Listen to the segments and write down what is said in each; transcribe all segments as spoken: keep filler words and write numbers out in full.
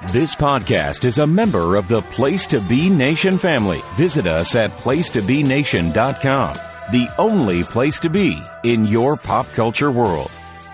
This podcast is a member of the Place to Be Nation family. Visit us at place to be nation dot com, the only place to be in your pop culture world.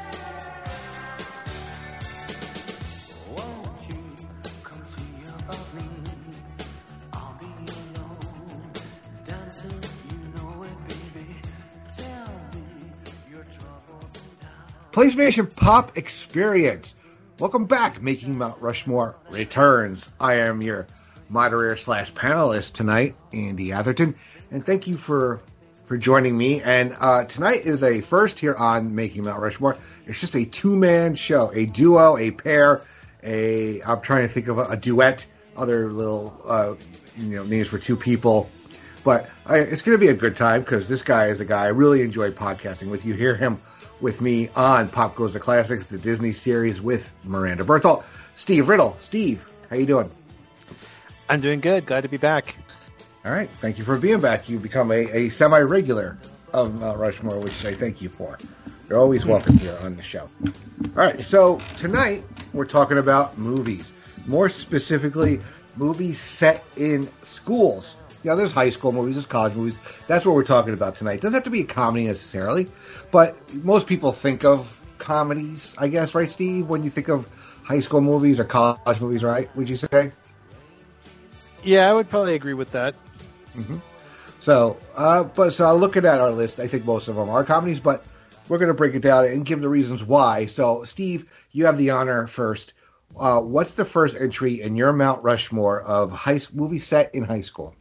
PlayStation Pop Experience. Welcome back. Making Mount Rushmore returns. I am your moderator slash panelist tonight, Andy Atherton, and thank you for for joining me. And uh, tonight is a first here on Making Mount Rushmore. It's just a two-man show, a duo, a pair, a I'm trying to think of a, a duet, other little uh, you know names for two people. But I, it's going to be a good time because this guy is a guy I really enjoy podcasting with. You hear him with me on Pop Goes the Classics, the Disney series with Miranda Berthold. Steve Riddle. Steve, how you doing? I'm doing good. Glad to be back. All right. Thank you for being back. You've become a, a semi-regular of Mount Rushmore, which I thank you for. You're always welcome here on the show. All right. So tonight we're talking about movies. More specifically, movies set in schools. Yeah, there's high school movies, there's college movies. That's what we're talking about tonight. It doesn't have to be a comedy necessarily, but most people think of comedies, I guess, right, Steve? When you think of high school movies or college movies, right? Would you say? Yeah, I would probably agree with that. Mm-hmm. So, uh, but so looking at our list, I think most of them are comedies, but we're going to break it down and give the reasons why. So, Steve, you have the honor first. Uh, what's the first entry in your Mount Rushmore of high movies set in high school?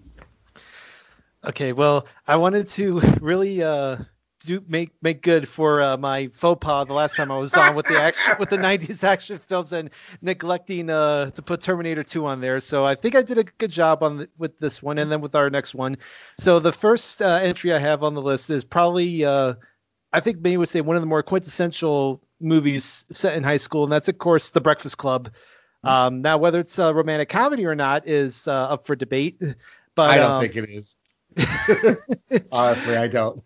Okay, well, I wanted to really uh, do make make good for uh, my faux pas the last time I was on with the action with the nineties action films and neglecting uh, to put Terminator two on there. So I think I did a good job on the, with this one, and then with our next one. So the first uh, entry I have on the list is probably uh, I think maybe would say one of the more quintessential movies set in high school, and that's of course The Breakfast Club. Mm-hmm. Um, now, whether it's a romantic comedy or not is uh, up for debate. But I don't um, think it is. Honestly, I don't.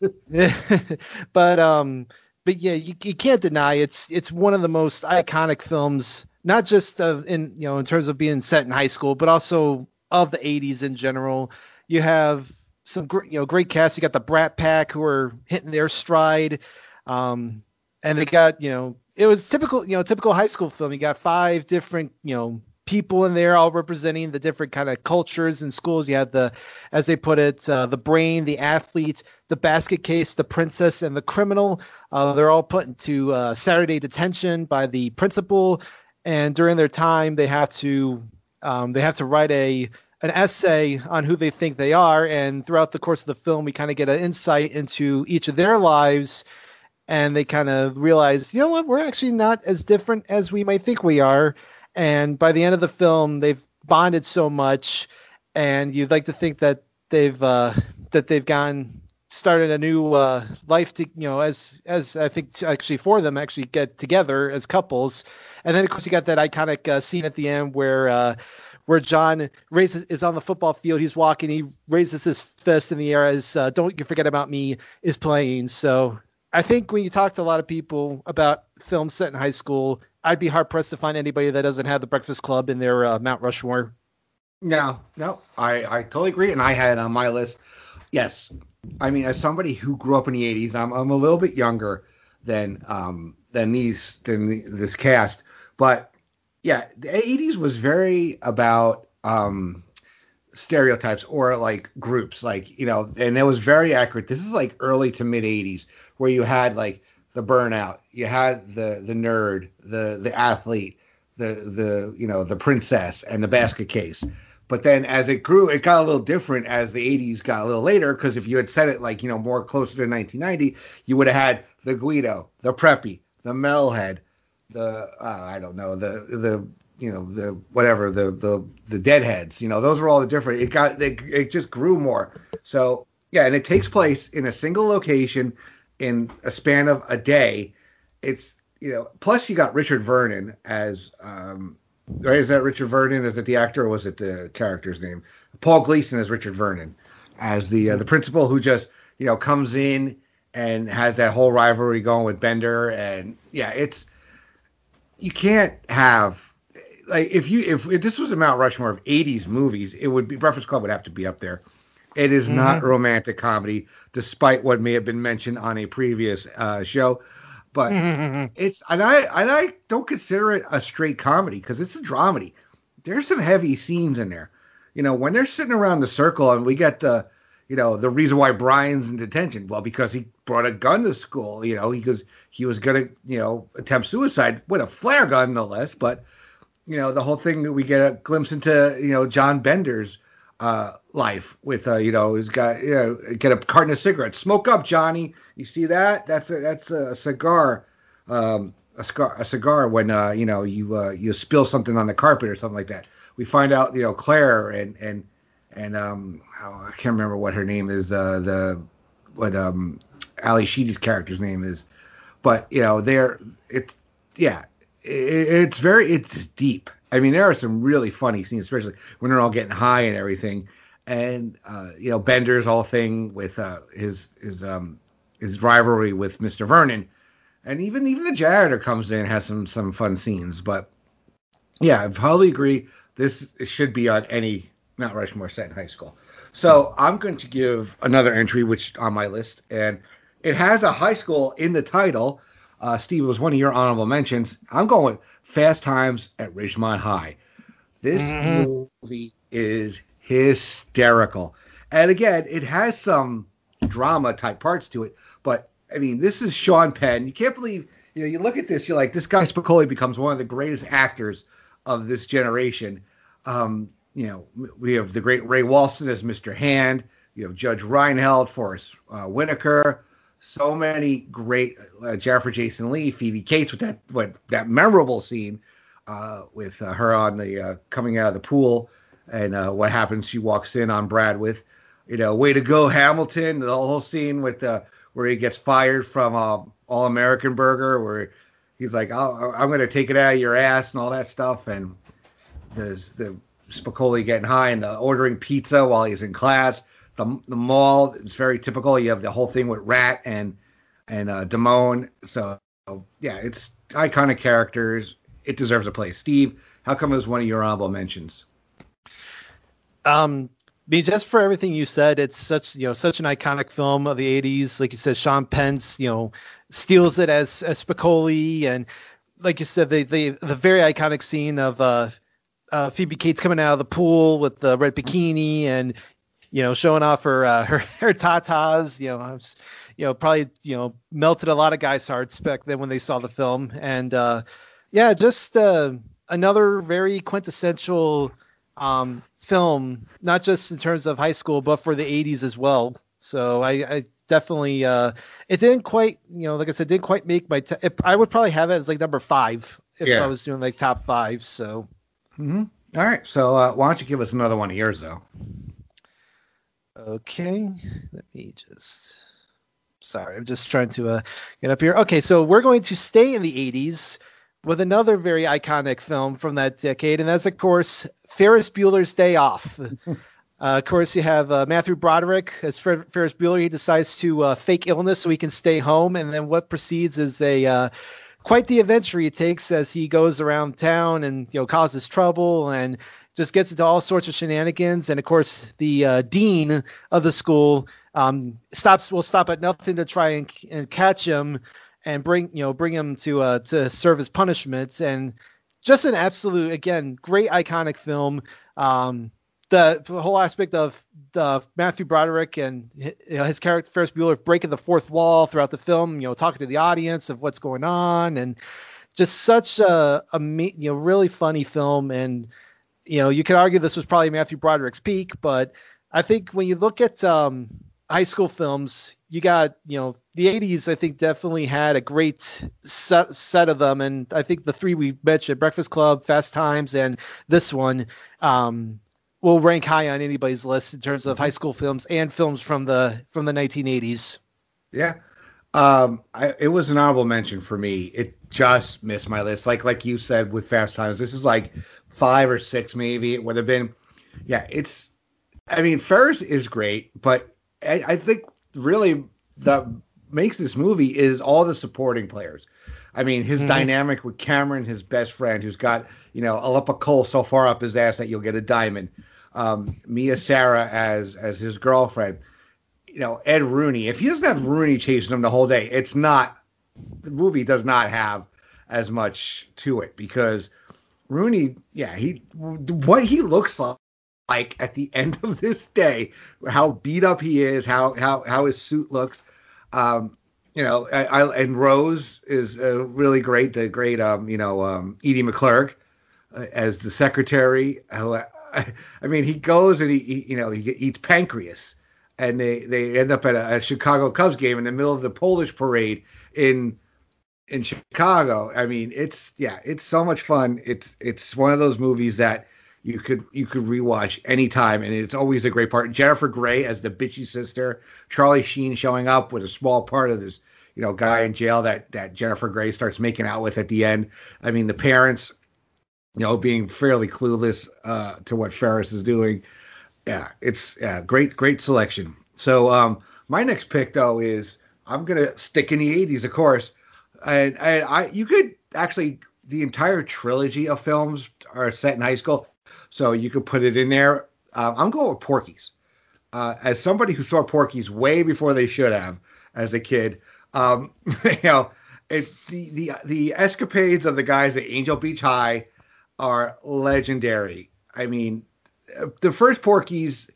but um, but yeah, you, you can't deny it's it's one of the most iconic films, not just uh, in you know in terms of being set in high school, but also of the eighties in general. You have some great you know great cast. You got the Brat Pack who are hitting their stride, um, and they got you know it was typical you know typical high school film. You got five different you know. people in there all representing the different kind of cultures and schools. You had the, as they put it, uh, the brain, the athlete, the basket case, the princess, and the criminal. Uh, they're all put into uh, Saturday detention by the principal, and during their time, they have to um, they have to write a an essay on who they think they are. And throughout the course of the film, we kind of get an insight into each of their lives, and they kind of realize, you know what, we're actually not as different as we might think we are. And by the end of the film, they've bonded so much, and you'd like to think that they've uh, that they've gone started a new uh, life to you know as as I think actually four of them actually get together as couples. And then of course you got that iconic uh, scene at the end where uh, where John raises is on the football field. He's walking, he raises his fist in the air as uh, "Don't You Forget About Me" is playing. So I think when you talk to a lot of people about films set in high school, I'd be hard pressed to find anybody that doesn't have The Breakfast Club in their uh, Mount Rushmore. No, no, I, I totally agree. And I had it on my list. Yes. I mean, as somebody who grew up in the eighties, I'm, I'm a little bit younger than, um, than these, than the, this cast. But yeah, the eighties was very about, um, stereotypes or like groups, like, you know, and it was very accurate. This is like early to mid eighties where you had like the burnout, you had the, the nerd, the, the athlete, the, the, you know, the princess and the basket case. But then as it grew, it got a little different as the eighties got a little later, because if you had said it like, you know, more closer to nineteen ninety, you would have had the Guido, the preppy, the metalhead, the, uh, I don't know, the, the, you know, the, whatever, the, the, the deadheads, you know, those were all the different, it got, it, it just grew more. So yeah. And it takes place in a single location in a span of a day. It's, you know, plus you got Richard Vernon as, um, right? Is that Richard Vernon? Is it the actor or was it the character's name? Paul Gleason as Richard Vernon as the, uh, the principal who just, you know, comes in and has that whole rivalry going with Bender. And yeah, it's, you can't have like if you if, if this was a Mount Rushmore of eighties movies, it would be Breakfast Club would have to be up there. It is mm-hmm. not romantic comedy, despite what may have been mentioned on a previous uh, show. But mm-hmm. it's and I and I don't consider it a straight comedy because it's a dramedy. There's some heavy scenes in there. You know, when they're sitting around the circle and we get the, you know, the reason why Brian's in detention. Well, because he brought a gun to school. You know, because he, he was going to, you know, attempt suicide with a flare gun, no less. But, you know, the whole thing that we get a glimpse into, you know, John Bender's uh, life with, uh, you know, he's got, you know, get a carton of cigarettes. Smoke up, Johnny. You see that? That's a, that's a cigar. Um, a cigar, a cigar when, uh, you know, you, uh, you spill something on the carpet or something like that. We find out, you know, Claire and, and, and, um, oh, I can't remember what her name is, uh, the, what, um, Ali Sheedy's character's name is, but, you know, they're, it's, yeah, it, it's very, it's deep. I mean, there are some really funny scenes, especially when they're all getting high and everything. And, uh, you know, Bender's whole thing with, uh, his, his, um, his rivalry with Mister Vernon. And even even the janitor comes in and has some some fun scenes. But yeah, I probably agree. This should be on any Mount Rushmore set in high school. So I'm going to give another entry, which on my list, and it has a high school in the title. Uh, Steve, it was one of your honorable mentions. I'm going with Fast Times at Ridgemont High. This mm-hmm. movie is hysterical, and again, it has some drama type parts to it, but I mean, this is Sean Penn. You can't believe, you know, you look at this, you're like, this guy Spicoli becomes one of the greatest actors of this generation. Um, you know, we have the great Ray Walston as Mister Hand. You have Judge Reinhold, Forrest uh, Whitaker. So many great, uh, Jennifer Jason Leigh, Phoebe Cates with that what, that memorable scene uh, with uh, her on the uh, coming out of the pool and uh, what happens. She walks in on Brad with, you know, way to go, Hamilton. The whole scene with the, where he gets fired from uh, All American Burger, where he's like, oh, I'm going to take it out of your ass and all that stuff. And there's the Spicoli getting high and the ordering pizza while he's in class. The the mall, it's very typical. You have the whole thing with Rat and and uh, Damone. So, yeah, it's iconic characters. It deserves a place. Steve, how come it was one of your honorable mentions? Um. I mean, just for everything you said, it's such, you know, such an iconic film of the eighties. Like you said, Sean Penn, you know, steals it as, as Spicoli. And like you said, the, the, the very iconic scene of uh, uh, Phoebe Cates coming out of the pool with the red bikini and, you know, showing off her, uh, her, her tatas, you know, you know, probably, you know, melted a lot of guys' hearts back then when they saw the film. And uh, yeah, just uh, another very quintessential um, film, not just in terms of high school, but for the eighties as well. So I, I definitely, uh, it didn't quite, you know, like I said, didn't quite make my, t- it, I would probably have it as like number five if yeah. I was doing like top five. So. Mm-hmm. All right. So uh, why don't you give us another one of yours though? Okay. Let me just, sorry, I'm just trying to uh, get up here. Okay. So we're going to stay in the eighties with another very iconic film from that decade, and that's, of course, Ferris Bueller's Day Off. uh, of course, you have uh, Matthew Broderick as Fer- Ferris Bueller. He decides to uh, fake illness so he can stay home, and then what proceeds is a uh, quite the adventure he takes as he goes around town and, you know, causes trouble and just gets into all sorts of shenanigans. And, of course, the uh, dean of the school um, stops will stop at nothing to try and, and catch him and bring, you know, bring him to uh, to serve his punishments. And just an absolute, again, great iconic film. Um, the, the whole aspect of the Matthew Broderick and his, you know, his character Ferris Bueller breaking the fourth wall throughout the film, you know, talking to the audience of what's going on, and just such a, a you know, really funny film. And, you know, you could argue this was probably Matthew Broderick's peak, but I think when you look at um, high school films, you got, you know, the eighties, I think, definitely had a great set, set of them. And I think the three we mentioned, Breakfast Club, Fast Times, and this one, um, will rank high on anybody's list in terms of high school films and films from the from the nineteen eighties. Yeah. Um, I, it was an honorable mention for me. It just missed my list. Like like you said with Fast Times, this is like five or six maybe. It would have been. Yeah, it's. I mean, Ferris is great, but I, I think really the makes this movie is all the supporting players. I mean, his Mm-hmm. dynamic with Cameron, his best friend, who's got, you know, a lump of coal so far up his ass that you'll get a diamond. Um, Mia Sara as as his girlfriend. You know, Ed Rooney. If he doesn't have Rooney chasing him the whole day, it's not, the movie does not have as much to it, because Rooney, yeah, he, what he looks like, like at the end of this day, how beat up he is, how how how his suit looks. Um, you know, I, I, and Rose is uh, really great. The great, um, you know, um, Edie McClurg uh, as the secretary. Who, I, I mean, he goes and he, he, you know, he eats pancreas, and they, they end up at a, a Chicago Cubs game in the middle of the Polish parade in in Chicago. I mean, it's yeah, it's so much fun. It's it's one of those movies that you could you could rewatch anytime, and it's always a great part. Jennifer Grey as the bitchy sister, Charlie Sheen showing up with a small part of this, you know, guy in jail that that Jennifer Grey starts making out with at the end. I mean, the parents, you know, being fairly clueless uh, to what Ferris is doing. Yeah, it's yeah, great great selection. So um, my next pick though is, I'm gonna stick in the eighties, of course, and, and I you could actually, the entire trilogy of films are set in high school. So you could put it in there. Um, I'm going with Porky's. Uh, as somebody who saw Porky's way before they should have as a kid, um, you know, it, the, the the escapades of the guys at Angel Beach High are legendary. I mean, the first Porky's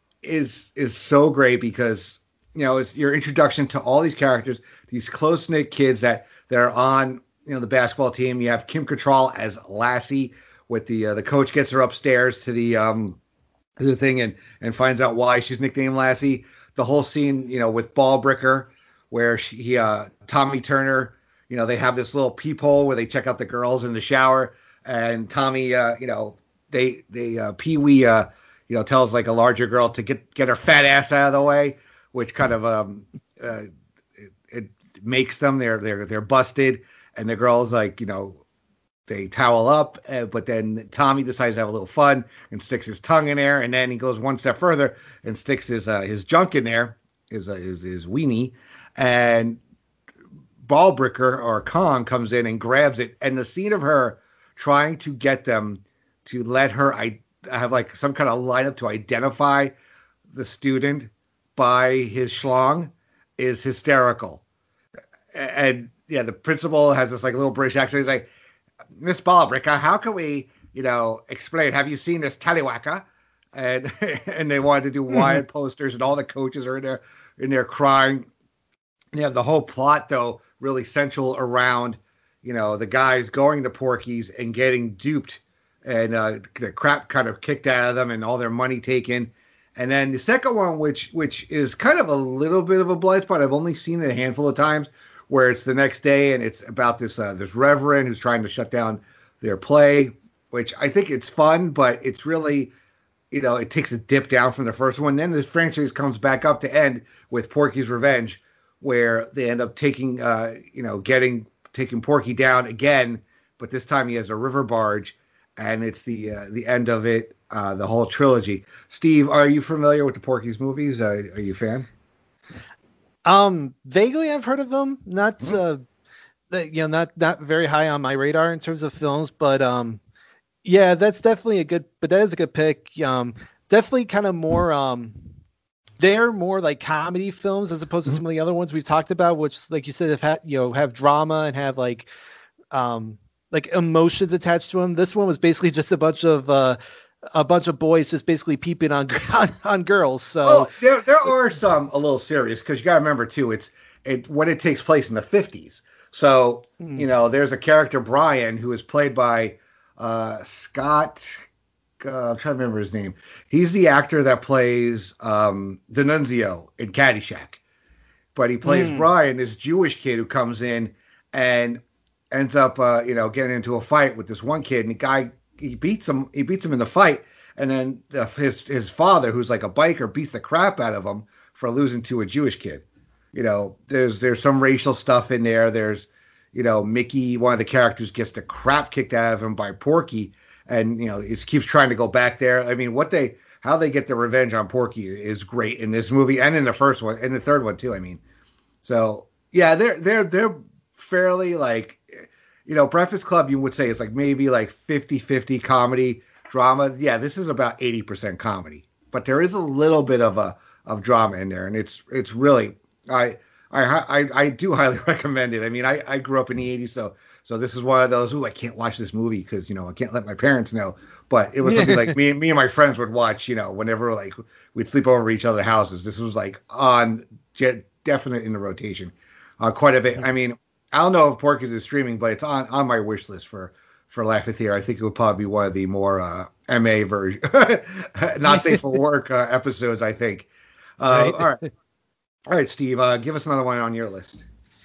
is is so great because, you know, it's your introduction to all these characters, these close-knit kids that, that are on, you know, the basketball team. You have Kim Cattrall as Lassie, with the uh, the coach gets her upstairs to the um the thing and and finds out why she's nicknamed Lassie. The whole scene, you know, with Ballbricker, where she he, uh Tommy Turner, you know, they have this little peephole where they check out the girls in the shower, and Tommy, uh, you know, they they uh, Pee Wee, uh, you know, tells like a larger girl to get get her fat ass out of the way, which kind of um uh, it, it makes them they're they're they're busted, and the girl's like, you know, they towel up, uh, but then Tommy decides to have a little fun and sticks his tongue in there, and then he goes one step further and sticks his uh, his junk in there, his, uh, his his weenie, and Ballbricker or Kong comes in and grabs it, and the scene of her trying to get them to let her I have like some kind of lineup to identify the student by his schlong is hysterical. And yeah, the principal has this like little British accent. He's like, Miss Ballbricker, how can we, you know, explain? Have you seen this tallywhacker? And and they wanted to do wide posters, and all the coaches are in there in there crying. Yeah, the whole plot though really central around, you know, the guys going to Porky's and getting duped, and uh, the crap kind of kicked out of them and all their money taken. And then the second one, which which is kind of a little bit of a blind spot. I've only seen it a handful of times, where it's the next day and it's about this uh, this reverend who's trying to shut down their play, which I think it's fun, but it's really, you know, it takes a dip down from the first one. Then this franchise comes back up to end with Porky's Revenge, where they end up taking, uh, you know, getting taking Porky down again, but this time he has a river barge, and it's the uh, the end of it, uh, the whole trilogy. Steve, are you familiar with the Porky's movies? Uh, are you a fan? Um, vaguely, I've heard of them. Not, Mm-hmm. uh, you know, not not very high on my radar in terms of films, but um, yeah, that's definitely a good. But that is a good pick. Um, definitely kind of more um, they're more like comedy films as opposed to Mm-hmm. some of the other ones we've talked about, which, like you said, have had, you know, have drama and have like um like emotions attached to them. This one was basically just a bunch of uh. a bunch of boys just basically peeping on on, on girls. So oh, there there are some a little serious, because you got to remember too, it's it when it takes place in the fifties. So Mm. you know, there's a character Brian who is played by uh, Scott. Uh, I'm trying to remember his name. He's the actor that plays um, D'Annunzio in Caddyshack, but he plays Mm. Brian, this Jewish kid who comes in and ends up uh, you know getting into a fight with this one kid, and the guy. He beats him. He beats him in the fight, and then uh, his his father, who's like a biker, beats the crap out of him for losing to a Jewish kid. You know, there's there's some racial stuff in there. There's, you know, Mickey, one of the characters, gets the crap kicked out of him by Porky, and you know, he keeps trying to go back there. I mean, what they how they get the revenge on Porky is great in this movie and in the first one and the third one too. I mean, So yeah, they're they're they're fairly like, you know, Breakfast Club you would say is like maybe like fifty-fifty comedy drama. Yeah, this is about eighty percent comedy, but there is a little bit of a of drama in there, and it's it's really I I I, I do highly recommend it. I mean, I, I grew up in the eighties, so so this is one of those, ooh, I can't watch this movie because, you know, I can't let my parents know. But it was something like me, me and my friends would watch, you know, whenever like we'd sleep over at each other's houses. This was like on definite in the rotation, uh, quite a bit. I mean, I don't know if Porky's is streaming, but it's on, on my wish list for for Laugh at Theater. I think it would probably be one of the more uh, M A version, not safe for work uh, episodes, I think. Uh, right. All right. All right, Steve, uh, give us another one on your list.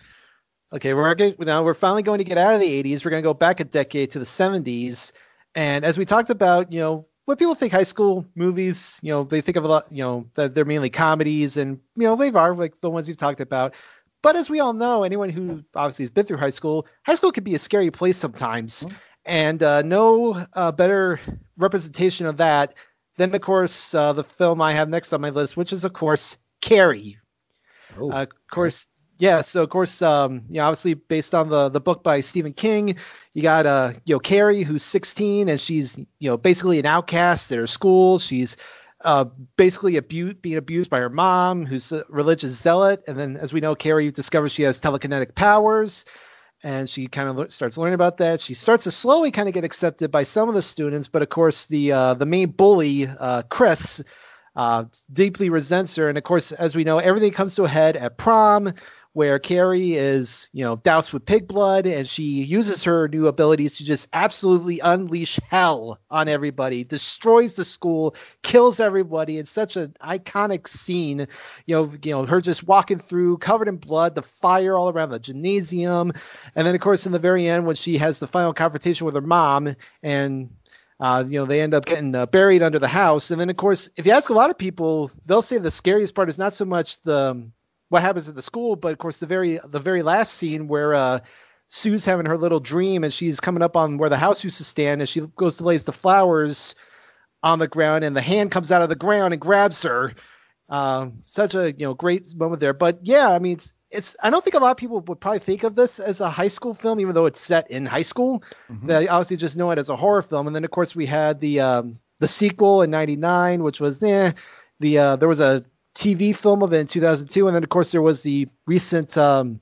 Okay, we're going now we're finally going to get out of the eighties. We're going to go back a decade to the seventies. And as we talked about, you know, when people think high school movies, you know, they think of a lot, you know, that they're mainly comedies, and, you know, they are like the ones we've talked about. But as we all know, anyone who obviously has been through high school, high school can be a scary place sometimes. Mm-hmm. And uh, no uh, better representation of that than, of course, uh, the film I have next on my list, which is, of course, Carrie. Oh. Uh, of course, yeah. So, of course, um, you know, obviously based on the, the book by Stephen King, you got, uh, you know, Carrie, who's sixteen, and she's, you know, basically an outcast at her school. She's uh, basically abused, being abused by her mom, who's a religious zealot. And then, as we know, Carrie discovers she has telekinetic powers, and she kind of le- starts learning about that. She starts to slowly kind of get accepted by some of the students, but of course, the uh, the main bully, uh, Chris, uh, deeply resents her. And of course, as we know, everything comes to a head at prom, where Carrie is, you know, doused with pig blood, and she uses her new abilities to just absolutely unleash hell on everybody, destroys the school, kills everybody. It's such an iconic scene, you know, you know, her just walking through covered in blood, the fire all around the gymnasium. And then, of course, in the very end, when she has the final confrontation with her mom, and Uh, you know, they end up getting uh, buried under the house. And then, of course, if you ask a lot of people, they'll say the scariest part is not so much the what happens at the school, but of course the very the very last scene where uh, Sue's having her little dream, and she's coming up on where the house used to stand, and she goes to lays the flowers on the ground, and the hand comes out of the ground and grabs her. Uh, such a you know great moment there. But yeah, I mean, it's, it's I don't think a lot of people would probably think of this as a high school film, even though it's set in high school. Mm-hmm. They obviously just know it as a horror film. And then of course we had the um, the sequel in ninety-nine, which was eh, the uh, there was a T V film of it in two thousand two, and then of course there was the recent um,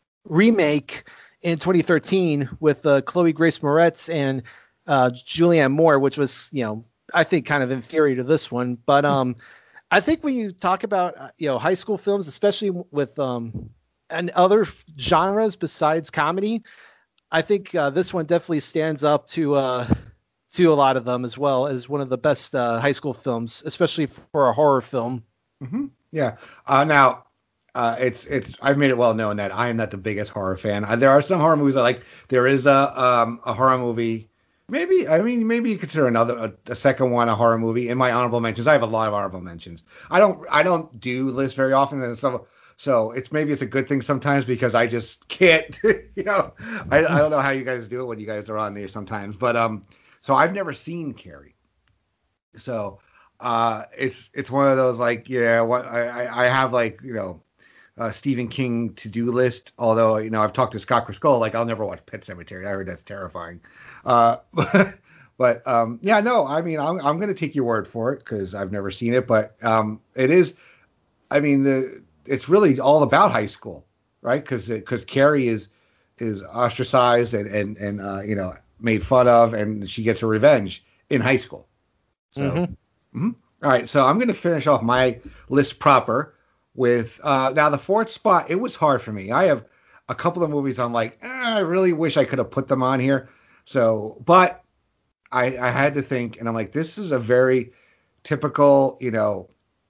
remake in twenty thirteen with uh, Chloe Grace Moretz and uh, Julianne Moore, which was, you know, I think kind of inferior to this one. But um, I think when you talk about, you know, high school films, especially with um, and other genres besides comedy, I think uh, this one definitely stands up to uh, to a lot of them, as well as one of the best uh, high school films, especially for a horror film. Mm-hmm. Yeah. Uh, now, uh, it's it's I've made it well known that I am not the biggest horror fan. Uh, there are some horror movies I like. There is a um, a horror movie. Maybe I mean maybe you consider another a, a second one a horror movie in my honorable mentions. I have a lot of honorable mentions. I don't I don't do lists very often, and so so it's maybe it's a good thing sometimes because I just can't. You know, I, I don't know how you guys do it when you guys are on there sometimes, but um, so I've never seen Carrie, so. Uh, it's it's one of those like yeah what I, I have like you know uh, Stephen King to-do list, although you know I've talked to Scott Criscull, like I'll never watch Pet Sematary. I heard that's terrifying. Uh, but but um, yeah no I mean I'm I'm gonna take your word for it because I've never seen it, but um, it is I mean the it's really all about high school, right? Because because Carrie is is ostracized and and and uh, you know made fun of, and she gets her revenge in high school. So. Mm-hmm. Mm-hmm. All right, so I'm going to finish off my list proper with uh, now the fourth spot. It was hard for me. I have a couple of movies I'm like, eh, I really wish I could have put them on here. So, but I, I had to think, and I'm like, this is a very typical, you know,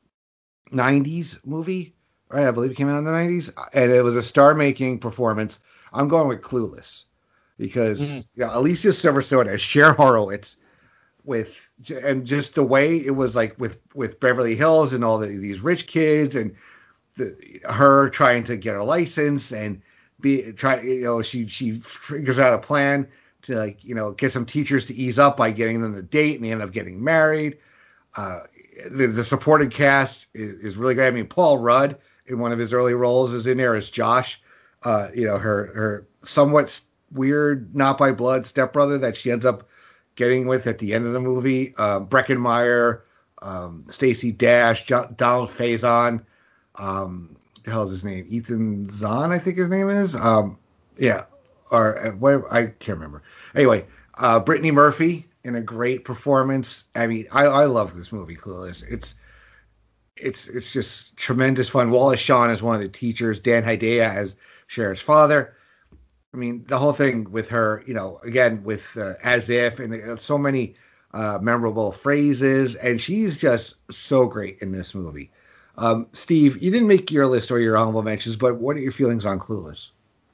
nineties movie, right? I believe it came out in the nineties, and it was a star-making performance. I'm going with Clueless because mm-hmm. you know, Alicia Silverstone as Cher Horowitz. With and just the way it was like with with Beverly Hills and all the, these rich kids and the, her trying to get a license and be try you know she she figures out a plan to like you know get some teachers to ease up by getting them to date, and they end up getting married. Uh, the, the supporting cast is, is really great. I mean, Paul Rudd in one of his early roles is in there as Josh, uh, you know, her her somewhat weird, not by blood stepbrother that she ends up getting with at the end of the movie. Uh, Breckenmeyer, um, Stacey Dash, John, Donald Faison, um, the hell is his name? Ethan Zahn, I think his name is. Um, yeah, or uh, whatever, I can't remember. Anyway, uh, Brittany Murphy in a great performance. I mean, I, I love this movie, Clueless. It's it's it's just tremendous fun. Wallace Shawn is one of the teachers. Dan Hedaya as Cher's father. I mean, the whole thing with her, you know, again with uh, as if and uh, so many uh, memorable phrases, and she's just so great in this movie. Um, Steve, you didn't make your list or your honorable mentions, but what are your feelings on Clueless?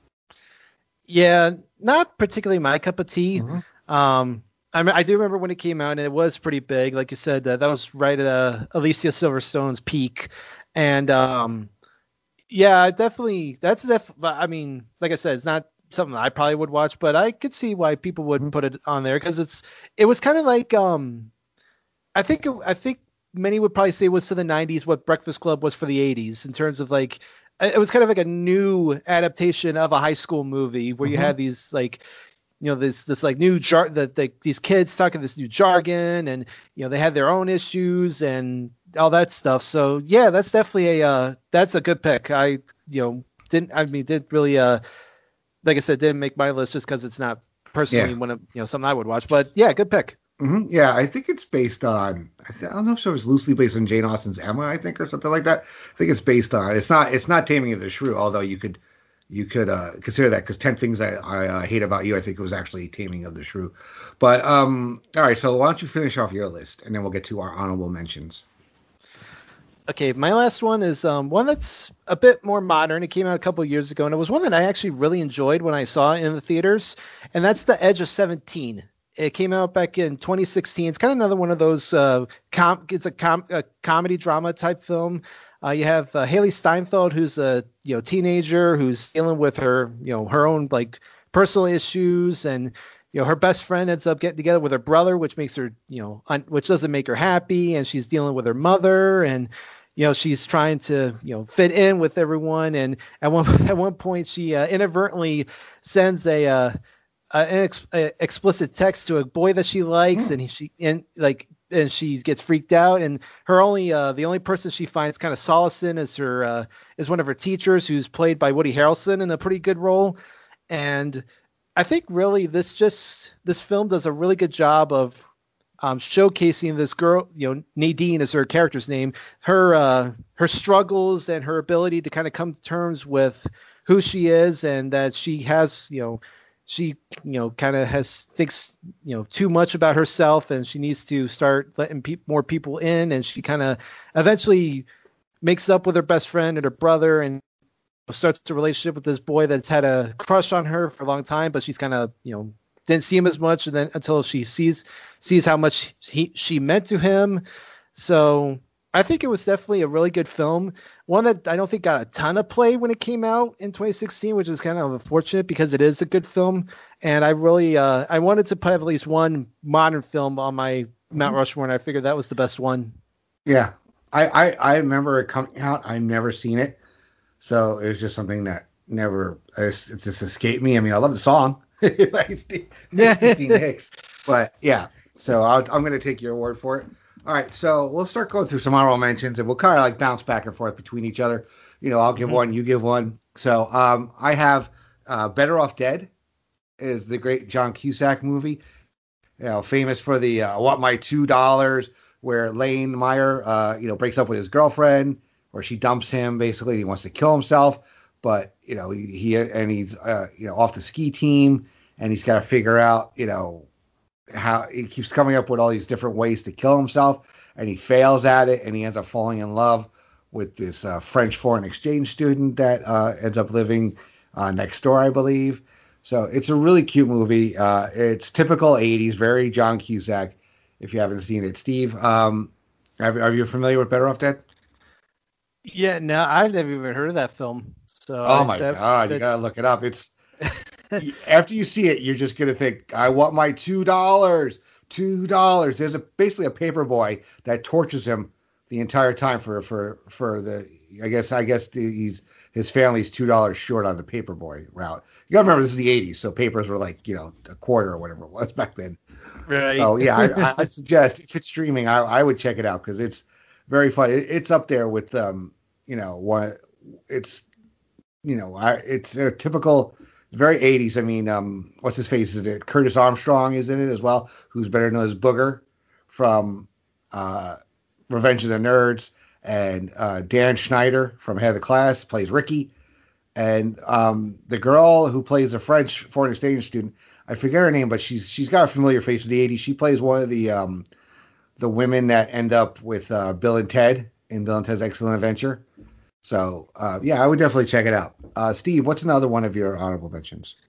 Yeah, not particularly my cup of tea. Mm-hmm. Um, I mean, I do remember when it came out, and it was pretty big. Like you said, uh, that was right at uh, Alicia Silverstone's peak, and um, yeah, definitely. That's def. I mean, like I said, it's not something I probably would watch, but I could see why people would put it on there because it's. It was kind of like um, I think I think many would probably say it was to the nineties what Breakfast Club was for the eighties in terms of like. It was kind of like a new adaptation of a high school movie where mm-hmm. you had these like. You know, this this like new jar that the, these kids talking this new jargon, and you know they had their own issues and all that stuff. So yeah, that's definitely a uh, that's a good pick. I you know didn't I mean did really uh like I said didn't make my list just because it's not personally yeah. one of you know something I would watch. But yeah, good pick. Mm-hmm. Yeah, I think it's based on. I, th- I don't know if it was loosely based on Jane Austen's Emma, I think, or something like that. I think it's based on. It's not. It's not Taming of the Shrew, although you could. You could uh, consider that because ten Things I, I uh, Hate About You, I think it was actually Taming of the Shrew. But, um, all right, so why don't you finish off your list, and then we'll get to our honorable mentions. Okay, my last one is um, one that's a bit more modern. It came out a couple of years ago, and it was one that I actually really enjoyed when I saw it in the theaters, and that's The Edge of seventeen. It came out back in twenty sixteen. It's kind of another one of those, uh, com- it's a, com- a comedy drama type film. Uh, you have uh, Haley Steinfeld, who's a you know teenager who's dealing with her you know her own like personal issues, and you know her best friend ends up getting together with her brother, which makes her you know un- which doesn't make her happy, and she's dealing with her mother, and you know she's trying to you know fit in with everyone, and at one at one point she uh, inadvertently sends a uh, an ex- a explicit text to a boy that she likes, mm. and he, she and like. And she gets freaked out, and her only uh, the only person she finds kind of solace in is her uh, is one of her teachers, who's played by Woody Harrelson in a pretty good role. And I think really this just this film does a really good job of um, showcasing this girl. You know, Nadine is her character's name. Her uh, her struggles and her ability to kind of come to terms with who she is, and that she has you know. She, you know, kind of has thinks, you know, too much about herself, and she needs to start letting pe- more people in. And she kind of eventually makes up with her best friend and her brother, and starts a relationship with this boy that's had a crush on her for a long time, but she's kind of, you know, didn't see him as much, and then until she sees sees how much he she meant to him. So I think it was definitely a really good film. One that I don't think got a ton of play when it came out in twenty sixteen, which is kind of unfortunate because it is a good film. And I really, uh, I wanted to put at least one modern film on my Mount Rushmore, and I figured that was the best one. Yeah. I, I, I remember it coming out. I've never seen it. So it was just something that never, it just escaped me. I mean, I love the song. Nicks. But yeah, so I'll, I'm going to take your word for it. All right, so we'll start going through some honorable mentions, and we'll kind of like bounce back and forth between each other. You know, I'll give mm-hmm. one, you give one. So um, I have uh, Better Off Dead is the great John Cusack movie. You know, famous for the uh, "Want My Two Dollars," where Lane Meyer, uh, you know, breaks up with his girlfriend, or she dumps him. Basically, he wants to kill himself, but you know, he, he and he's uh, you know off the ski team, and he's got to figure out, you know. How he keeps coming up with all these different ways to kill himself, and he fails at it, and he ends up falling in love with this uh, French foreign exchange student that uh, ends up living uh, next door, I believe. So it's a really cute movie. Uh, it's typical eighties, very John Cusack. If you haven't seen it, Steve, um, are, are you familiar with Better Off Dead? Yeah, no, I've never even heard of that film. So oh my that, god, you gotta look it up. It's after you see it, you're just going to think, I want my two dollars. two dollars. There's a basically a paper boy that tortures him the entire time for for for the. I guess I guess the, he's his family's two dollars short on the paperboy route. You gotta remember this is the eighties, so papers were like you know a quarter or whatever it was back then. Right. So yeah, I, I suggest if it's streaming, I, I would check it out because it's very fun. It, it's up there with um you know one. It's you know I it's a typical very eighties. I mean um what's his face is it Curtis Armstrong is in it as well, who's better known as Booger from uh, Revenge of the Nerds. And uh, Dan Schneider from Head of the Class plays Ricky. And um, the girl who plays a French foreign exchange student, I forget her name, but she's she's got a familiar face of the eighties. She plays one of the um, the women that end up with uh, Bill and Ted in Bill and Ted's Excellent Adventure. So, uh, yeah, I would definitely check it out. Uh, Steve, what's another one of your honorable mentions?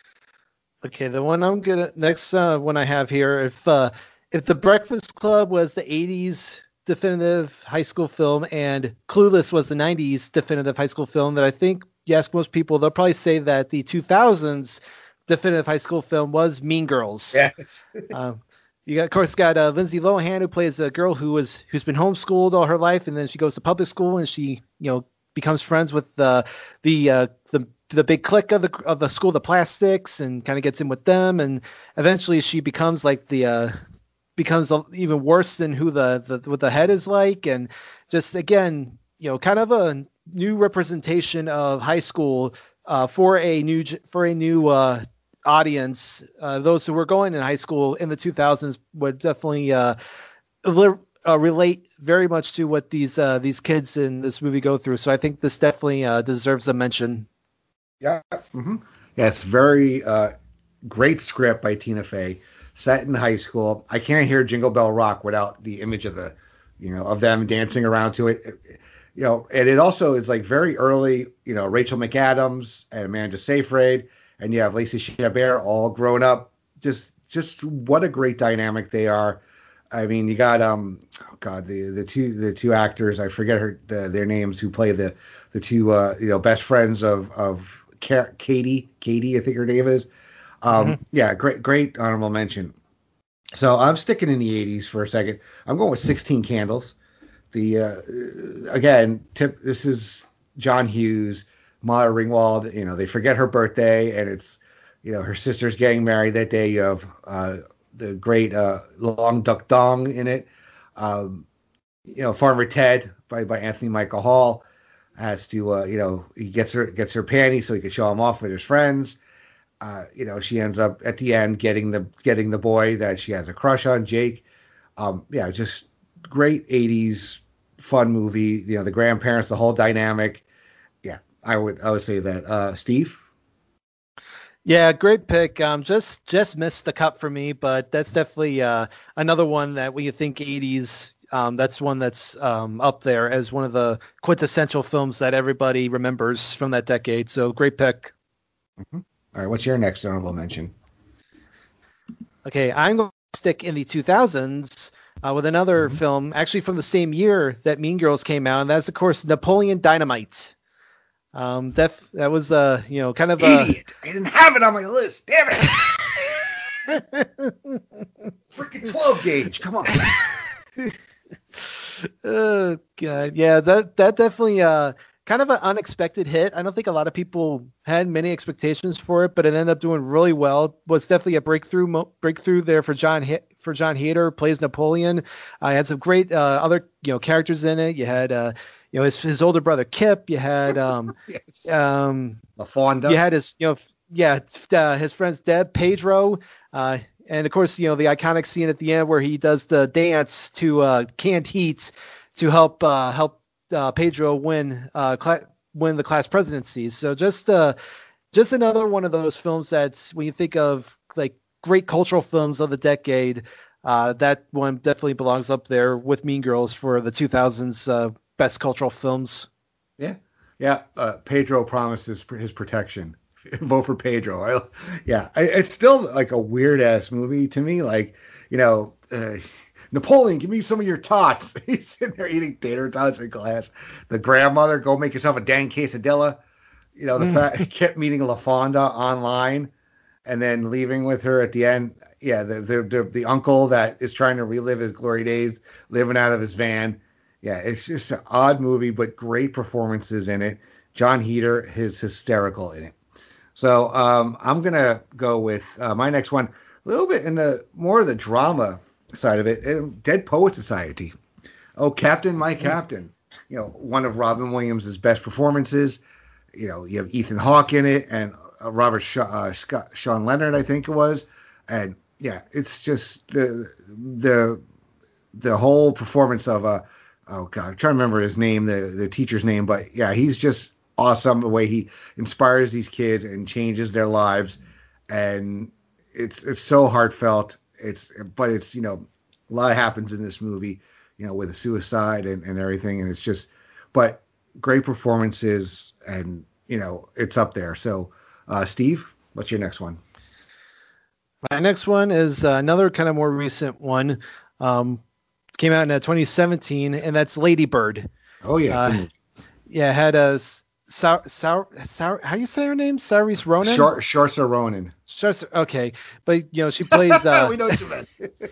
Okay, the one I'm gonna next uh, one I have here. If uh, if The Breakfast Club was the eighties definitive high school film and Clueless was the nineties definitive high school film, that I think you ask most people, they'll probably say that the two thousands definitive high school film was Mean Girls. Yes. um, you got, of course, got uh, Lindsay Lohan, who plays a girl who was who's been homeschooled all her life, and then she goes to public school and she, you know, becomes friends with the the uh, the the big clique of the of the school, the Plastics, and kind of gets in with them, and eventually she becomes like the uh, becomes even worse than who the, the what the head is like, and just again, you know, kind of a new representation of high school uh, for a new for a new uh, audience. Uh, those who were going in high school in the two thousands would definitely uh, li- uh, relate very much to what these uh, these kids in this movie go through. So I think this definitely uh, deserves a mention. Yeah, mm-hmm. yeah, it's very uh, great script by Tina Fey. Set in high school. I can't hear Jingle Bell Rock without the image of the, you know, of them dancing around to it. it you know, and it also is like very early, you know, Rachel McAdams and Amanda Seyfried, and you have Lacey Chabert all grown up. Just, just what a great dynamic they are. I mean, you got um, oh God, the the two the two actors. I forget her the, their names who play the the two uh, you know best friends of of Katie. Katie, I think her name is. Um, mm-hmm. Yeah, great, great honorable mention. So I'm sticking in the eighties for a second. I'm going with sixteen Candles. The uh, again, tip. This is John Hughes, Molly Ringwald. You know, they forget her birthday, and it's you know her sister's getting married that day. You have uh, the great uh, Long Duck Dong in it. Um, you know, Farmer Ted, played by Anthony Michael Hall, has to uh, you know he gets her gets her panties so he can show them off with his friends. Uh, you know, she ends up at the end getting the getting the boy that she has a crush on, Jake. Um, yeah, just great eighties fun movie. You know, the grandparents, the whole dynamic. Yeah, I would I would say that. Uh, Steve? Yeah, great pick. Um, just just missed the cut for me, but that's definitely uh, another one that when you think eighties, um, that's one that's um, up there as one of the quintessential films that everybody remembers from that decade. So great pick. Mm-hmm. All right, what's your next honorable mention? Okay, I'm going to stick in the two thousands uh, with another mm-hmm. film, actually from the same year that Mean Girls came out, and that's, of course, Napoleon Dynamite. Um, def, that was, uh, you know, kind of a... Idiot! I didn't have it on my list, damn it! Freaking twelve gauge, come on. Oh, God. Yeah, that, that definitely... Uh, kind of an unexpected hit. I don't think a lot of people had many expectations for it, but it ended up doing really well. Was definitely a breakthrough mo- breakthrough there for John H- for John Hader, plays Napoleon. I uh, had some great uh, other you know characters in it. You had uh, you know his his older brother Kip. You had um, yes. um, LaFonda. You had his you know f- yeah uh, his friends Deb, Pedro, uh, and of course you know the iconic scene at the end where he does the dance to uh, Canned Heat to help uh, help. Uh, Pedro win uh, cl- win the class presidency. So just uh, just another one of those films that's when you think of like great cultural films of the decade, uh, that one definitely belongs up there with Mean Girls for the two thousands uh, best cultural films. Yeah, yeah. Uh, Pedro promises his protection. Vote for Pedro. I, yeah, I, it's still like a weird ass movie to me. Like you know. Uh, Napoleon, give me some of your tots. He's sitting there eating tater tots in class. The grandmother, go make yourself a dang quesadilla. You know, the fact he kept meeting LaFonda online and then leaving with her at the end. Yeah, the, the the the uncle that is trying to relive his glory days, living out of his van. Yeah, it's just an odd movie, but great performances in it. John Heder is hysterical in it. So um, I'm gonna go with uh, my next one, a little bit in the more of the drama side of it. uh, Dead Poet Society. Oh, Captain, My Captain. You know, one of Robin Williams' best performances. You know, you have Ethan Hawke in it and uh, Robert Sh- uh, Scott, Sean Leonard, I think it was, and yeah, it's just the the the whole performance of uh oh god, I'm trying to remember his name, the the teacher's name, but yeah, he's just awesome the way he inspires these kids and changes their lives, and it's it's so heartfelt. It's but it's you know a lot happens in this movie, you know, with a suicide and, and everything, and it's just but great performances, and you know it's up there. So uh, Steve, what's your next one? My next one is uh, another kind of more recent one. Um, came out in uh, twenty seventeen, and that's Lady Bird. Oh yeah, uh, yeah, had a Sar, Sar, Sar, how do you say her name? Saoirse Ronan. Shar- Saoirse Ronan. Saoirse, okay, but you know she plays. Uh, we know what you meant.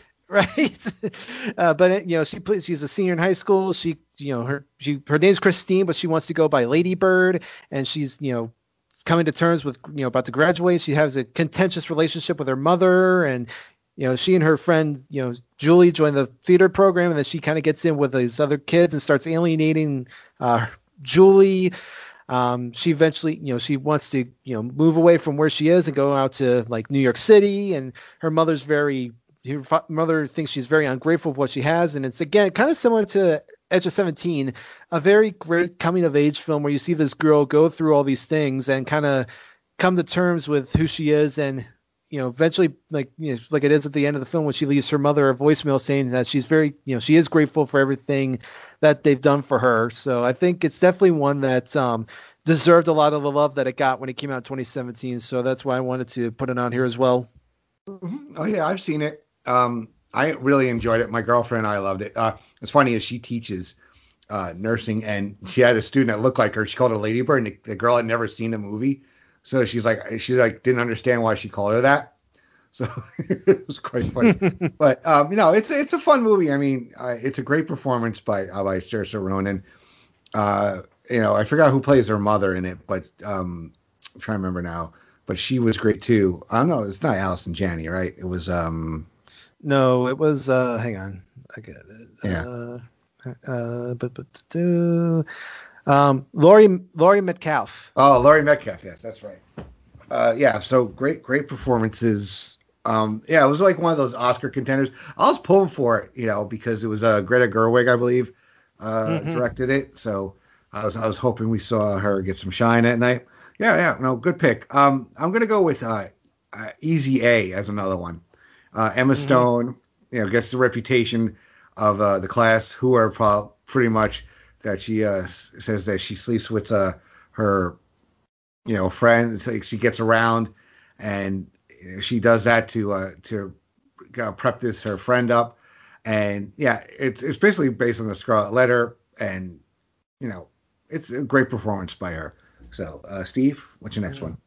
Right, uh, but you know she plays. She's a senior in high school. She, you know, her she her name's Christine, but she wants to go by Lady Bird, and she's you know coming to terms with you know about to graduate. She has a contentious relationship with her mother, and you know she and her friend you know Julie join the theater program, and then she kind of gets in with these other kids and starts alienating uh, Julie. Um, she eventually, you know, she wants to, you know, move away from where she is and go out to like New York City. And her mother's very, her mother thinks she's very ungrateful for what she has. And it's again kind of similar to Edge of seventeen, a very great coming of age film where you see this girl go through all these things and kind of come to terms with who she is. And, you know, eventually, like, you know, like it is at the end of the film when she leaves her mother a voicemail saying that she's very, you know, she is grateful for everything that they've done for her. So I think it's definitely one that um, deserved a lot of the love that it got when it came out in twenty seventeen. So that's why I wanted to put it on here as well. Mm-hmm. Oh yeah, I've seen it. Um, I really enjoyed it. My girlfriend and I loved it. Uh, it's funny as she teaches uh, nursing, and she had a student that looked like her. She called her Lady Bird, and the, the girl had never seen the movie, so she's like, she like didn't understand why she called her that. So it was quite funny. But um, you know, it's it's a fun movie. I mean, uh, it's a great performance by uh, by Saoirse Ronan. Uh, you know, I forgot who plays her mother in it, but um, I'm trying to remember now. But she was great too. I don't know. It's not Allison Janney, right? It was. Um, no, it was. Uh, hang on, I get it. Yeah. Uh, uh, but but do. Um, Laurie Laurie Metcalf. Oh, Laurie Metcalf. Yes, that's right. Uh, yeah. So great, great performances. Um, yeah, it was like one of those Oscar contenders. I was pulling for it, you know, because it was uh, Greta Gerwig, I believe, uh, mm-hmm. directed it. So I was I was hoping we saw her get some shine that night. Yeah, yeah, no, good pick. Um, I'm gonna go with uh, uh, Easy A as another one. Uh, Emma mm-hmm. Stone, you know, gets the reputation of uh, the class, who are pro- pretty much that she uh, says that she sleeps with uh, her, you know, friends. Like she gets around, and she does that to uh, to uh, prep this her friend up, and yeah, it's it's basically based on the Scarlet Letter, and you know, it's a great performance by her. So, uh, Steve, what's your next one?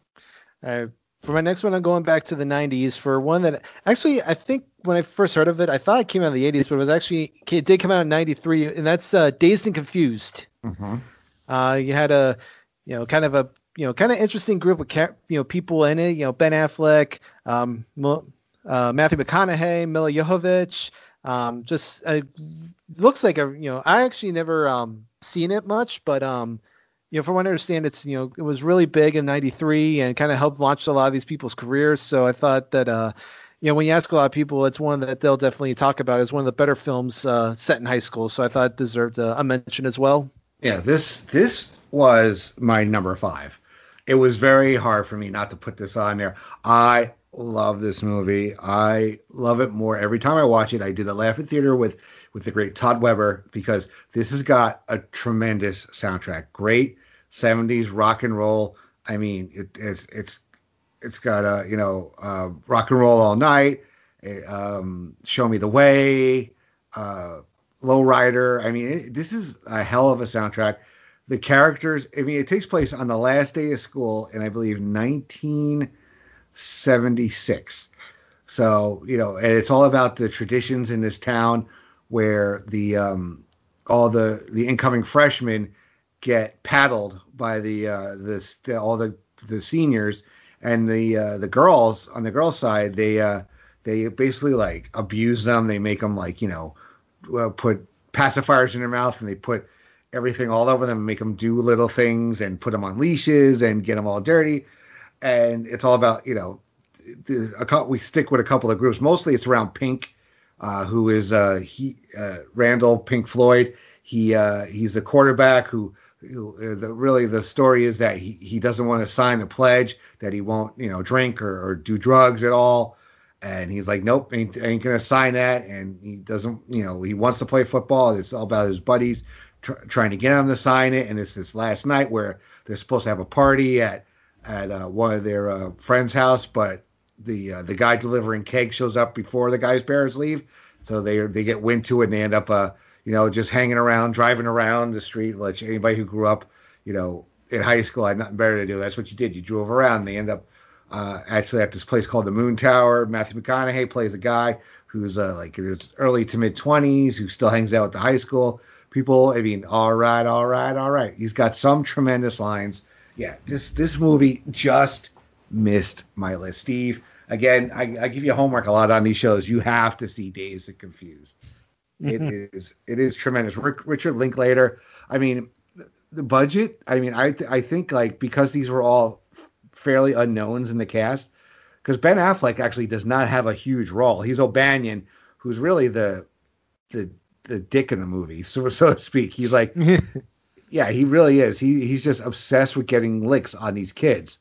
Uh, for my next one, I'm going back to the nineties for one that actually I think when I first heard of it, I thought it came out in the eighties, but it was actually it did come out in ninety-three, and that's uh, Dazed and Confused. Mm-hmm. Uh, you had a you know kind of a you know kind of interesting group of ca- you know people in it. You know Ben Affleck, um, uh, Matthew McConaughey, Mila Jovovich. Um, just uh, looks like a you know I actually never um, seen it much, but um. You know, from what I understand, it's you know it was really big in ninety-three and kind of helped launch a lot of these people's careers. So I thought that uh, you know when you ask a lot of people, it's one that they'll definitely talk about as one of the better films uh, set in high school. So I thought it deserved a, a mention as well. Yeah, this this was my number five. It was very hard for me not to put this on there. I love this movie. I love it more every time I watch it. I did the Laugh at Theater with with the great Todd Weber because this has got a tremendous soundtrack. Great seventies rock and roll. I mean, it, it's it's it's got a you know uh, rock and roll all night. Um, Show Me the Way, uh, Lowrider. I mean, it, this is a hell of a soundtrack. The characters. I mean, it takes place on the last day of school, and I believe nineteen seventy-six. So you know, and it's all about the traditions in this town where the um, all the the incoming freshmen get paddled by the uh, the, the all the the seniors, and the uh, the girls on the girls' side, they uh, they basically like abuse them. They make them like you know uh, put pacifiers in their mouth, and they put everything all over them and make them do little things and put them on leashes and get them all dirty. And it's all about you know a, we stick with a couple of groups. Mostly it's around Pink, uh, who is uh, he uh, Randall Pink Floyd. He uh, he's a quarterback who. The, really, the story is that he, he doesn't want to sign a pledge that he won't, you know, drink or, or do drugs at all. And he's like, nope, ain't, ain't going to sign that. And he doesn't, you know, he wants to play football. It's all about his buddies tr- trying to get him to sign it. And it's this last night where they're supposed to have a party at at uh, one of their uh, friends' house, but the uh, the guy delivering cake shows up before the guy's parents leave. So they they get wind to it and they end up uh, you know, just hanging around, driving around the street, like anybody who grew up, you know, in high school had nothing better to do. That's what you did. You drove around. And they end up uh, actually at this place called the Moon Tower. Matthew McConaughey plays a guy who's uh, like in his early to mid twenties, who still hangs out with the high school people. I mean, all right, all right, all right. He's got some tremendous lines. Yeah, this this movie just missed my list. Steve, again, I, I give you homework a lot on these shows. You have to see Dazed and Confused. It is it is tremendous. Rick, Richard Linklater. I mean, the budget. I mean, I th- I think like because these were all fairly unknowns in the cast, because Ben Affleck actually does not have a huge role. He's O'Banion, who's really the the the dick in the movie, so so to speak. He's like, yeah, he really is. He he's just obsessed with getting licks on these kids,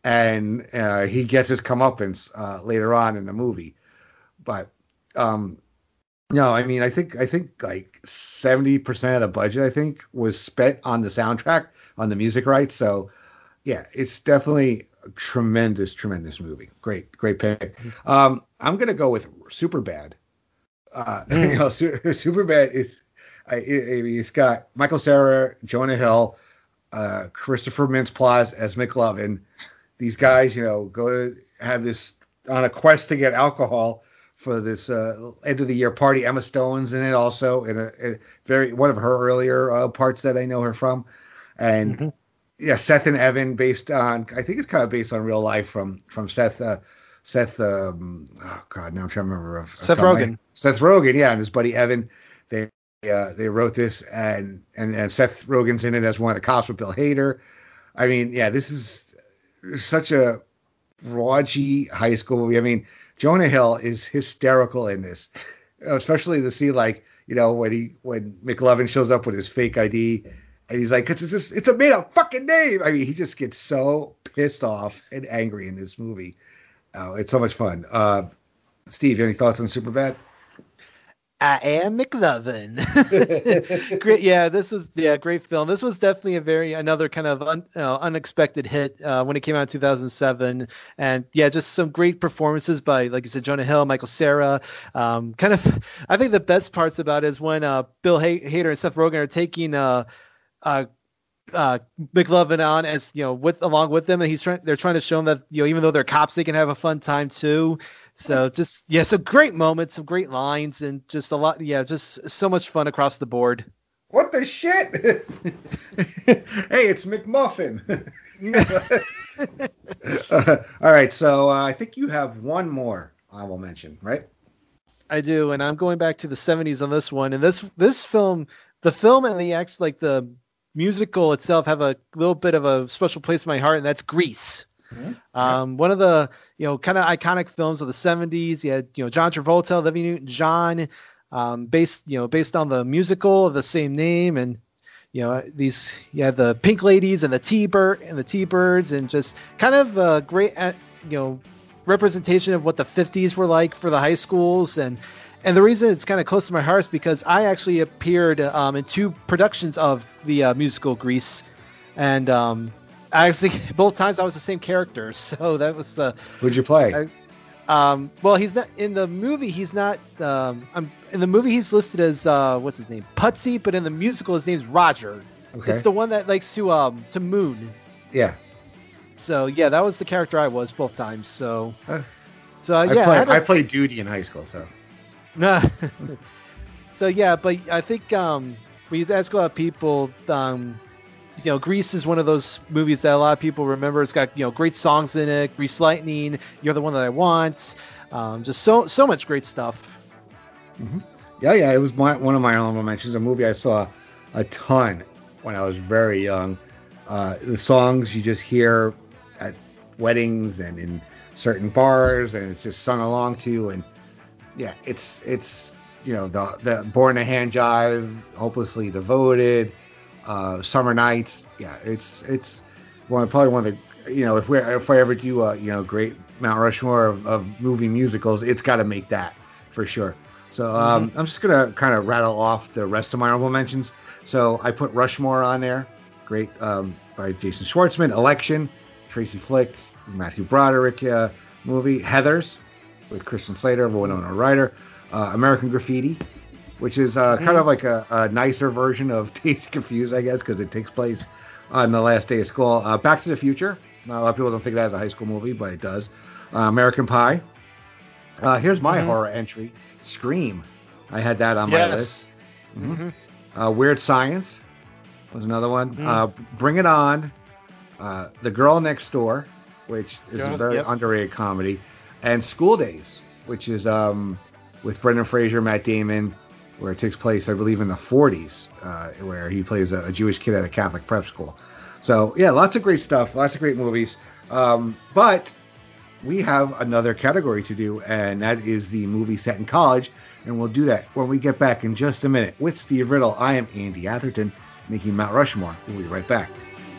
and uh, he gets his comeuppance uh, later on in the movie, but. um No, I mean, I think I think like seventy percent of the budget, I think, was spent on the soundtrack, on the music rights. So, yeah, it's definitely a tremendous, tremendous movie. Great, great pick. Um, I'm gonna go with Superbad. Uh, mm. you know, Superbad is, I, it, it's got Michael Cera, Jonah Hill, uh, Christopher Mintz-Plasse as McLovin. These guys, you know, go to have this on a quest to get alcohol for this uh, end of the year party. Emma Stone's in it also, in a, in a very one of her earlier uh, parts that I know her from, and mm-hmm. yeah, Seth and Evan, based on I think it's kind of based on real life from from Seth uh, Seth um, oh god now I'm trying to remember of, Seth Rogen my, Seth Rogen yeah and his buddy Evan. They uh, they wrote this and, and and Seth Rogen's in it as one of the cops with Bill Hader. I mean yeah this is such a raunchy high school movie. I mean. Jonah Hill is hysterical in this, especially to see like you know when he when McLovin shows up with his fake I D and he's like it's just it's a made up fucking name. I mean he just gets so pissed off and angry in this movie. Uh, it's so much fun. Uh, Steve, any thoughts on Superbad? I am McLovin. Great, yeah. This was yeah, great film. This was definitely a very another kind of un, you know, unexpected hit uh, when it came out in two thousand seven, and yeah, just some great performances by, like you said, Jonah Hill, Michael Cera. Um, kind of, I think the best parts about it is when uh, Bill Hader and Seth Rogen are taking uh, uh, uh, McLovin on as you know with along with them, and he's trying. They're trying to show him that you know even though they're cops, they can have a fun time too. So just, yeah, some great moments, some great lines, and just a lot, yeah, just so much fun across the board. What the shit? Hey, it's McMuffin. uh, all right, so uh, I think you have one more I will mention, right? I do, and I'm going back to the seventies on this one. And this this film, the film and the act, like the musical itself, have a little bit of a special place in my heart, and that's Grease. Mm-hmm. Um, one of the, you know, kind of iconic films of the seventies. You had, you know, John Travolta, Olivia Newton-John, um, based, you know, based on the musical of the same name. And, you know, these, you had the Pink Ladies and the T-Bird and the T-Birds, and just kind of a great, you know, representation of what the fifties were like for the high schools. And, and the reason it's kind of close to my heart is because I actually appeared um, in two productions of the uh, musical Grease. And, um, actually, both times I was the same character, so that was the. Uh, Who'd you play? I, um, well, he's not in the movie. He's not. Um, I'm, in the movie, he's listed as uh, what's his name, Putsy, but in the musical, his name's Roger. Okay. It's the one that likes to um to moon. Yeah. So yeah, that was the character I was both times. So. Uh, so uh, yeah, I, play, I, I played Duty in high school, so. Nah. So yeah, but I think um. when you ask a lot of people, um, you know, Grease is one of those movies that a lot of people remember. It's got, you know, great songs in it. Grease Lightning, You're the One That I Want. Um, just so so much great stuff. Mm-hmm. Yeah, yeah. It was my, one of my honorable mentions. A movie I saw a ton when I was very young. Uh, the songs you just hear at weddings and in certain bars, and it's just sung along to. And yeah, it's it's you know the the Born to Hand Jive, Hopelessly Devoted. Uh, Summer Nights, yeah, it's it's one probably one of the you know if we if I ever do a you know great Mount Rushmore of, of movie musicals, it's got to make that for sure. So um, mm-hmm. I'm just gonna kind of rattle off the rest of my honorable mentions. So I put Rushmore on there, great um, by Jason Schwartzman. Election, Tracy Flick, Matthew Broderick uh, movie. Heathers with Christian Slater, Winona Ryder. Uh, American Graffiti, which is uh, kind of like a, a nicer version of Dazed Confused, I guess, because it takes place on the last day of school. Uh, Back to the Future. A lot of people don't think that is a high school movie, but it does. Uh, American Pie. Uh, here's my mm-hmm. horror entry. Scream. I had that on yes. my list. Mm-hmm. Mm-hmm. Uh, Weird Science was another one. Mm-hmm. Uh, Bring It On. Uh, The Girl Next Door, which is yeah, a very yep. underrated comedy. And School Days, which is um, with Brendan Fraser, Matt Damon, where it takes place, I believe, in the forties, uh, where he plays a, a Jewish kid at a Catholic prep school. So, yeah, lots of great stuff, lots of great movies. Um, but we have another category to do, and that is the movie set in college. And we'll do that when we get back in just a minute. With Steve Riddle, I am Andy Atherton, making Mount Rushmore. We'll be right back.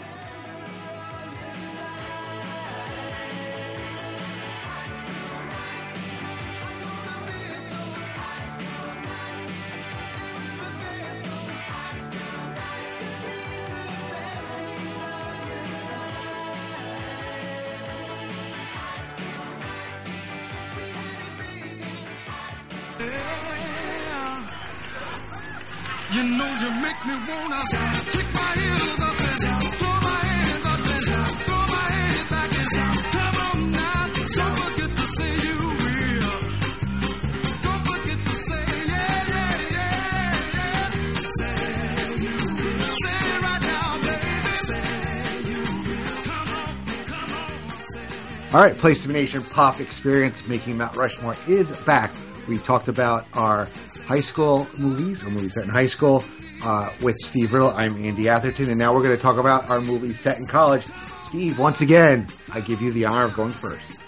You know you make me wanna kick my heels up and throw my hands up and throw my head back and come on now. Don't forget to say you will. Don't forget to say yeah, yeah, yeah, yeah. Say you will. Say it right now, baby. Say you will. Come on, come on. Say. All right, Place to Be Nation Pop Experience Making Mount Rushmore is back. We talked about our high school movies, or movies set in high school, uh, with Steve Riddle. I'm Andy Atherton, and now we're going to talk about our movies set in college. Steve, once again, I give you the honor of going first.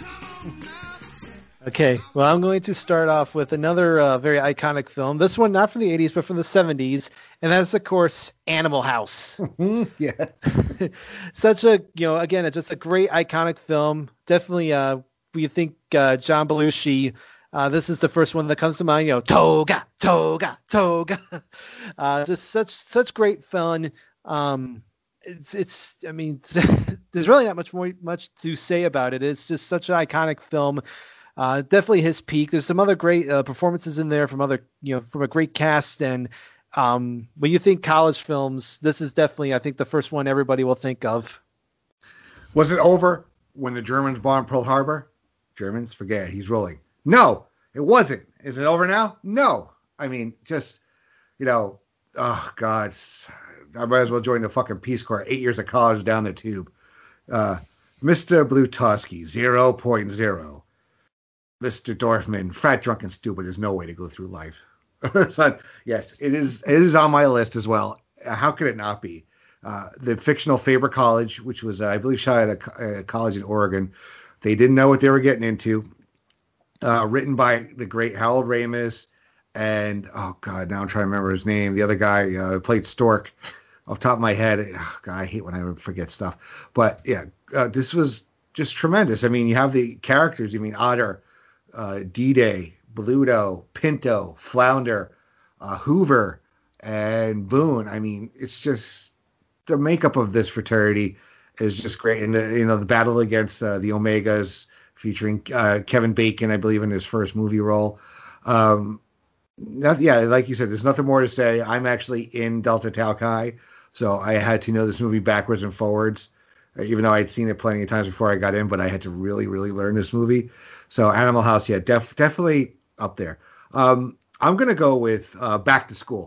Okay, well, I'm going to start off with another uh, very iconic film. This one not from the eighties, but from the seventies, and that's, of course, Animal House. Yes. Such a, you know, again, it's just a great iconic film. Definitely, uh, we think uh, John Belushi. Uh, this is the first one that comes to mind, you know, toga, toga, toga. Uh, just such, such great fun. Um, it's, it's, I mean, it's, there's really not much more, much to say about it. It's just such an iconic film. Uh, definitely his peak. There's some other great uh, performances in there from other, you know, from a great cast. And um, when you think college films, this is definitely, I think, the first one everybody will think of. Was it over when the Germans bombed Pearl Harbor? Germans, forget it. He's rolling. No, it wasn't. Is it over now? No. I mean, just, you know, oh, God. I might as well join the fucking Peace Corps. Eight years of college down the tube. Uh, Mister Blutowski, zero point zero. Mister Dorfman, fat, drunk, and stupid is no way to go through life. So, yes, it is, it is on my list as well. How could it not be? Uh, the fictional Faber College, which was, uh, I believe, shot at a, a college in Oregon. They didn't know what they were getting into. Uh, written by the great Harold Ramis and, oh, God, now I'm trying to remember his name. The other guy uh, played Stork off the top of my head. Oh, God, I hate when I forget stuff. But, yeah, uh, this was just tremendous. I mean, you have the characters. I mean, Otter, uh, D-Day, Bluto, Pinto, Flounder, uh, Hoover, and Boone. I mean, it's just the makeup of this fraternity is just great. And, the, you know, the battle against uh, the Omegas, featuring uh, Kevin Bacon, I believe, in his first movie role. Um, not, yeah, like you said, there's nothing more to say. I'm actually in Delta Tau Chi, so I had to know this movie backwards and forwards, uh, even though I had seen it plenty of times before I got in, but I had to really, really learn this movie. So Animal House, yeah, def- definitely up there. Um, I'm going to go with uh, Back to School.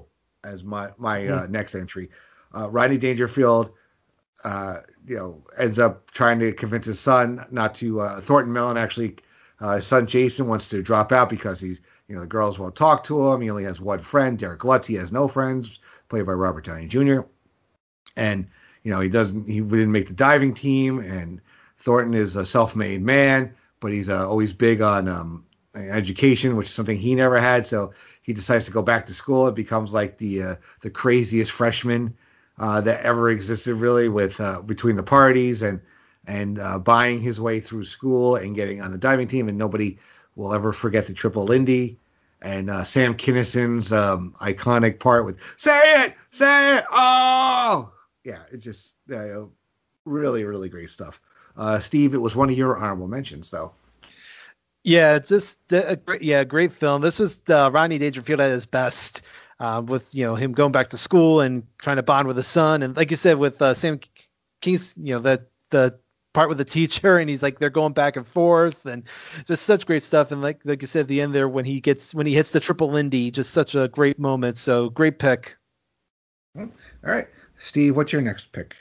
as my my uh, next entry. Uh, Rodney Dangerfield, uh, you know, ends up trying to convince his son not to. Uh, Thornton Millen actually, uh, his son Jason wants to drop out because he's, you know, the girls won't talk to him. He only has one friend, Derek Lutz. He has no friends, played by Robert Downey Junior And you know, he doesn't. He didn't make the diving team. And Thornton is a self-made man, but he's uh, always big on um, education, which is something he never had. So he decides to go back to school. It becomes like the uh, the craziest freshman uh, that ever existed, really, with uh, between the parties and and uh, buying his way through school and getting on the diving team. And nobody will ever forget the Triple Lindy and uh, Sam Kinnison's um, iconic part with "Say it, say it, oh yeah!" It's just uh, really, really great stuff. Uh, Steve, it was one of your honorable mentions, though. Yeah, just a great, yeah, great film. This was uh, Rodney Dangerfield at his best, uh, with you know him going back to school and trying to bond with his son, and like you said with uh, Sam King's, you know the the part with the teacher, and he's like they're going back and forth, and just such great stuff. And like like you said at the end there when he gets when he hits the Triple Lindy, just such a great moment. So great pick. All right, Steve, what's your next pick?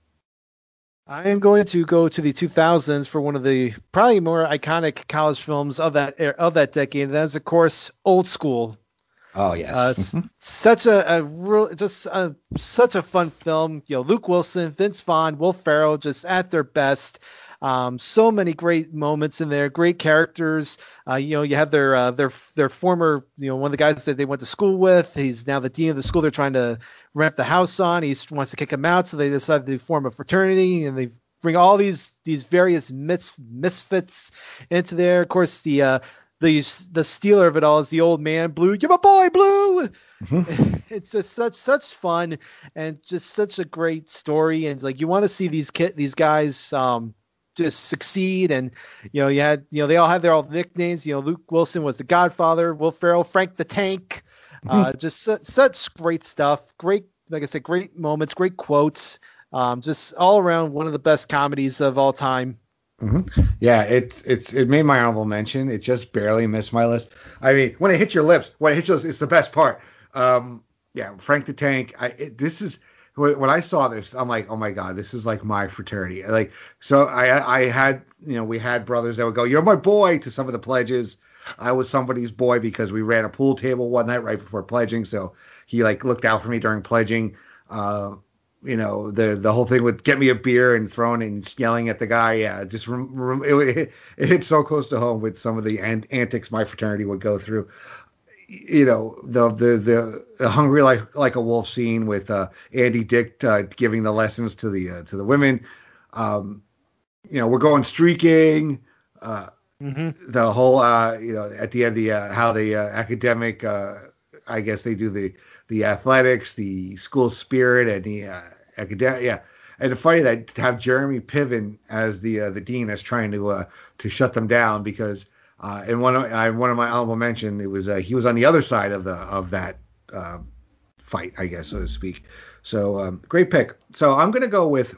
I am going to go to the two thousands for one of the probably more iconic college films of that of that decade. And that is, of course, Old School. Oh yes, uh, mm-hmm. Such a, a real, just a, such a fun film. You know, Luke Wilson, Vince Vaughn, Will Ferrell, just at their best. Um, so many great moments in there, great characters. Uh, you know, you have their uh, their their former, you know, one of the guys that they went to school with. He's now the dean of the school they're trying to rent the house on. He wants to kick him out, so they decide to form a fraternity, and they bring all these these various mis- misfits into there. Of course, the uh, the the stealer of it all is the old man, Blue. You're my boy, Blue. Mm-hmm. It's just such such fun and just such a great story, and like you want to see these kid these guys. Um, just succeed. And, you know, you had, you know, they all have their own nicknames. You know, Luke Wilson was the Godfather, Will Ferrell, Frank the Tank, uh, just su- such great stuff. Great, like I said, great moments, great quotes, um, just all around one of the best comedies of all time. Mm-hmm. Yeah, it's it's it made my honorable mention. It just barely missed my list. I mean, when it hits your lips, when it hits your lips, it's the best part. Um, yeah, Frank the Tank. I, it, this is, when I saw this, I'm like, oh my God, this is like my fraternity. Like, so I, I had, you know, we had brothers that would go, "You're my boy" to some of the pledges. I was somebody's boy because we ran a pool table one night right before pledging. So he like looked out for me during pledging. Uh, you know, the, the whole thing with get me a beer and throwing and yelling at the guy. Yeah. Just rem, rem, it, it hit so close to home with some of the an- antics my fraternity would go through. You know, the the the, the hungry like like a wolf scene with uh, Andy Dick uh, giving the lessons to the uh, to the women. Um, you know, we're going streaking. Uh, mm-hmm. The whole uh, you know, at the end, the uh, how the uh, academic. Uh, I guess they do the the athletics, the school spirit, and the uh, academic. Yeah, and it's funny that to have Jeremy Piven as the uh, the dean is trying to uh, to shut them down because. Uh, and one of I one of my honorable mention, it was uh, he was on the other side of the of that uh, fight, I guess, so to speak. So um, great pick. So I'm gonna go with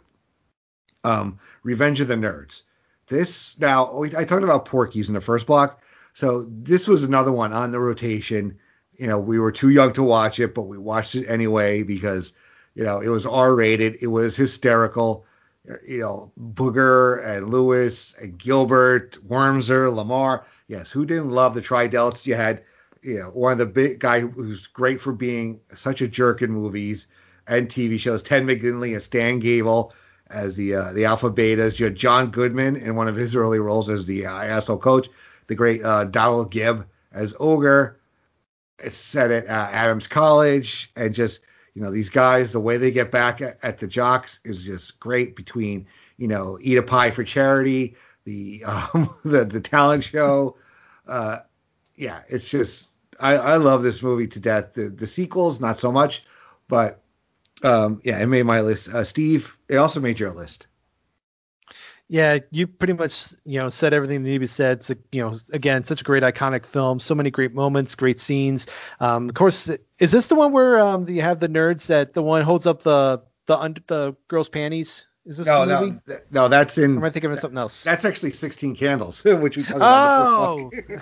um, Revenge of the Nerds. This now I talked about Porky's in the first block, so this was another one on the rotation. You know, we were too young to watch it, but we watched it anyway because you know it was R rated. It was hysterical. You know, Booger and Lewis and Gilbert, Wormser, Lamar. Yes, who didn't love the Tri-Delts? You had, you know, one of the big guy who's great for being such a jerk in movies and T V shows, Ted McGinley and Stan Gable as the uh, the Alpha Betas. You had John Goodman in one of his early roles as the uh, asshole coach. The great uh, Donald Gibb as Ogre. It's set at uh, Adams College, and just. You know, these guys, the way they get back at, at the jocks is just great between, you know, Eat a Pie for Charity, the um, the, the talent show. Uh, yeah, it's just, I, I love this movie to death. The, the sequels, not so much, but um, yeah, it made my list. Uh, Steve, it also made your list. Yeah, you pretty much, you know, said everything that needed to be said. It's a, you know, again, such a great iconic film. So many great moments, great scenes. Um, of course, is this the one where um, you have the nerds that the one holds up the the under, the girl's panties Is this No, the no, movie? th- no. That's Or in. am I thinking of something else? That's actually sixteen Candles, which we talked about. Oh, before.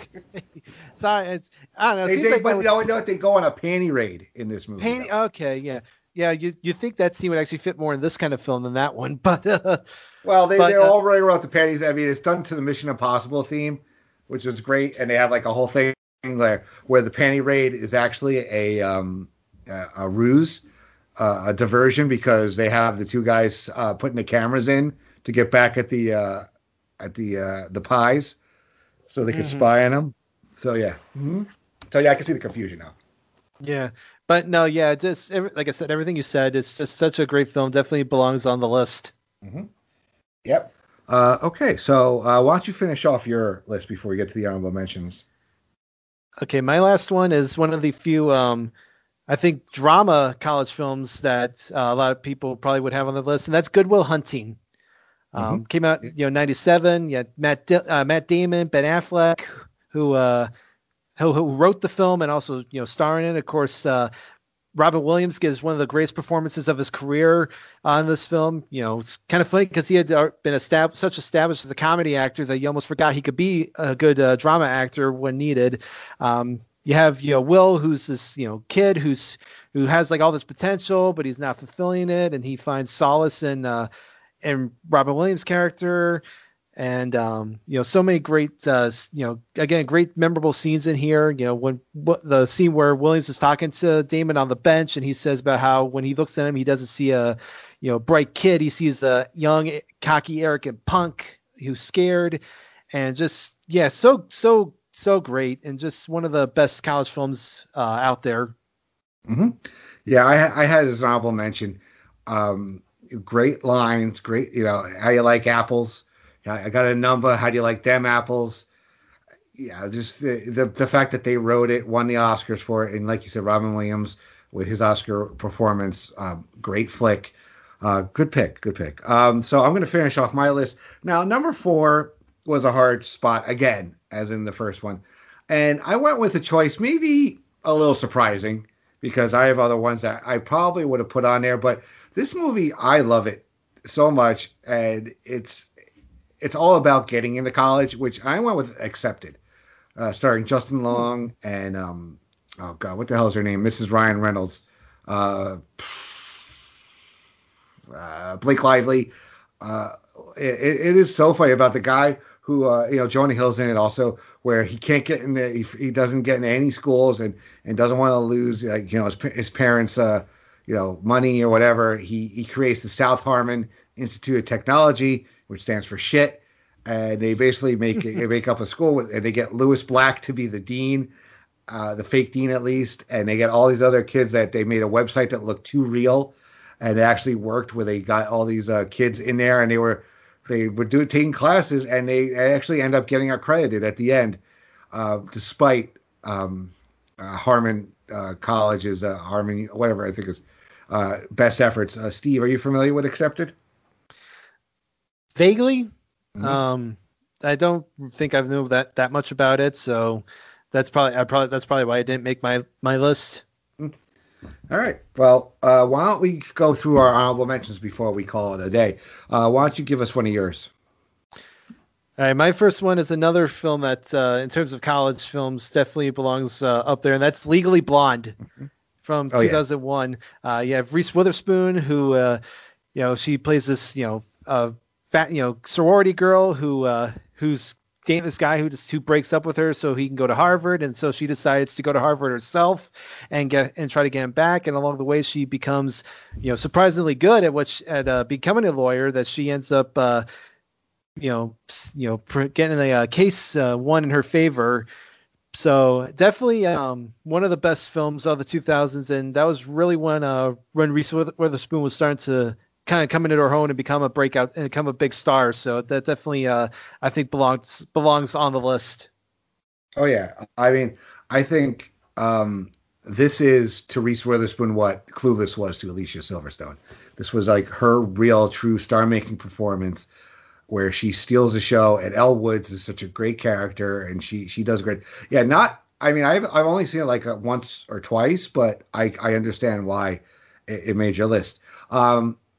sorry. It's, I don't know. It They, seems they, like but that you would, know, you know what? They go on a panty raid in this movie. pain. though. Okay, yeah, yeah. You you think that scene would actually fit more in this kind of film than that one, but uh, Well, they, But, they're uh, all right around the panties. I mean, it's done to the Mission Impossible theme, which is great, and they have like a whole thing there where the panty raid is actually a um a, a ruse, uh, a diversion, because they have the two guys uh, putting the cameras in to get back at the uh, at the uh, the pies, so they can Mhm. spy on them. So yeah, mm-hmm. So yeah, I can see the confusion now. yeah. But no, yeah. Just every, like I said, everything you said, it's just such a great film. Definitely belongs on the list. Mm-hmm. Yep. Uh, okay, so uh, why don't you finish off your list before we get to the honorable mentions? Okay, my last one is one of the few, um, I think, drama college films that uh, a lot of people probably would have on the list, and that's Good Will Hunting. Um, Came out, you know, ninety-seven. You had Matt Di- uh, Matt Damon, Ben Affleck, who, uh, who who wrote the film and also, you know, starring in it. Of course, uh, Robin Williams gives one of the greatest performances of his career on this film. You know, it's kind of funny because he had uh, been established, such established as a comedy actor that you almost forgot he could be a good uh, drama actor when needed. Um, you have, you know, Will, who's this, you know, kid who's who has like all this potential, but he's not fulfilling it, and he finds solace in uh, in Robin Williams' character. And, um, you know, so many great, uh, you know, again, great memorable scenes in here. You know, when w- the scene where Williams is talking to Damon on the bench and he says about how when he looks at him, he doesn't see a, you know, bright kid. He sees a young, cocky, arrogant punk who's scared, and just, yeah, so, so, so great. And just one of the best college films uh, out there. Mm-hmm. Yeah, I, I had as an honorable mention. Um, great lines, great, you know, how you like apples. I got a number. How do you like them apples? Yeah, just the, the the fact that they wrote it, won the Oscars for it, and like you said, Robin Williams with his Oscar performance, um, great flick. Uh, good pick, good pick. Um, so I'm going to finish off my list. Now, number four was a hard spot again, as in the first one, and I went with a choice maybe a little surprising because I have other ones that I probably would have put on there, but this movie, I love it so much, and it's It's all about getting into college, which I went with Accepted, uh, starring Justin Long and, um, oh, God, what the hell is her name? Missus Ryan Reynolds. Uh, uh, Blake Lively. Uh, it, it is so funny about the guy who, uh, you know, Jonah Hill's in it also, where he can't get in the, he, he doesn't get into any schools and, and doesn't want to lose, like, you know, his, his parents, uh, you know, money or whatever. He, he creates the South Harmon Institute of Technology, which stands for shit, and they basically make they make up a school with, and they get Lewis Black to be the dean, uh, the fake dean at least, and they get all these other kids that they made a website that looked too real, and it actually worked where they got all these uh, kids in there, and they were they were doing taking classes, and they actually end up getting accredited at the end, uh, despite um, uh, Harmon uh, College's uh, Harmon whatever I think is uh, best efforts. Uh, Steve, are you familiar with Accepted? Vaguely. Mm-hmm. Um, I don't think I've knew that, that much about it. So that's probably, I probably, that's probably why I didn't make my, my list. All right. Well, uh, why don't we go through our honorable mentions before we call it a day? Uh, why don't you give us one of yours? All right. My first one is another film that, uh, in terms of college films, definitely belongs uh, up there. And that's Legally Blonde Mm-hmm. from Oh, yeah. two thousand one. Uh, you have Reese Witherspoon, who, uh, you know, she plays this, you know, uh, fat, you know, sorority girl who uh, who's dating this guy who just who breaks up with her so he can go to Harvard, and so she decides to go to Harvard herself and get and try to get him back. And along the way, she becomes, you know, surprisingly good at what she, at uh, becoming a lawyer. That she ends up, uh, you know, you know, pr- getting a uh, case uh, won in her favor. So definitely um, one of the best films of the two thousands, and that was really when uh, when Reese Witherspoon was starting to kind of come into her own and become a breakout and become a big star. So that definitely, uh, I think belongs belongs on the list. Oh yeah, I mean, I think um, this is to Reese Witherspoon what Clueless was to Alicia Silverstone. This was like her real, true star-making performance, where she steals the show. And Elle Woods is such a great character, and she she does great. Yeah, not. I mean, I've I've only seen it like a, once or twice, but I I understand why it, it made your list. Um,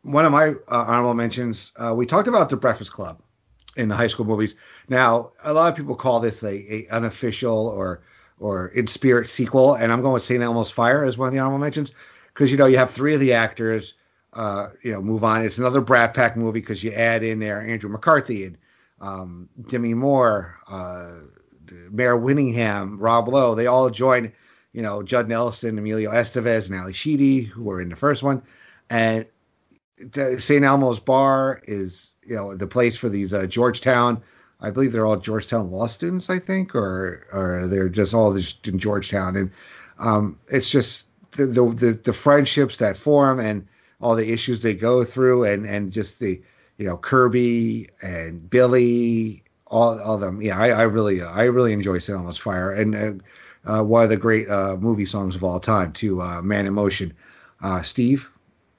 one of my uh, honorable mentions, uh, we talked about The Breakfast Club in the high school movies. Now, a lot of people call this a, a unofficial or or in spirit sequel, and I'm going with Saint Elmo's Fire as one of the honorable mentions because, you know, you have three of the actors, uh, you know, move on. It's another Brat Pack movie because you add in there Andrew McCarthy and um, Demi Moore, uh, Mayor Winningham, Rob Lowe. They all join, you know, Judd Nelson, Emilio Estevez, and Ali Sheedy, who were in the first one. And Saint Elmo's Bar is, you know, the place for these uh, Georgetown. I believe they're all Georgetown law students, I think, or or they're just all just in Georgetown. And um, it's just the, the the the friendships that form and all the issues they go through, and and just the, you know, Kirby and Billy, all all of them. Yeah, I, I really I really enjoy Saint Elmo's Fire, and uh, uh, one of the great uh, movie songs of all time too, uh, Man in Motion. Uh, Steve.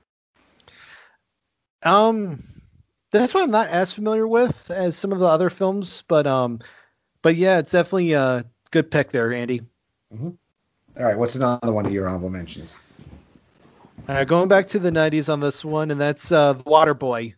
Um, this one I'm not as familiar with as some of the other films, but um, but yeah, it's definitely a good pick there, Andy. Mm-hmm. All right, what's another one of your honorable mentions? Uh, going back to the nineties on this one, and that's uh, The Waterboy.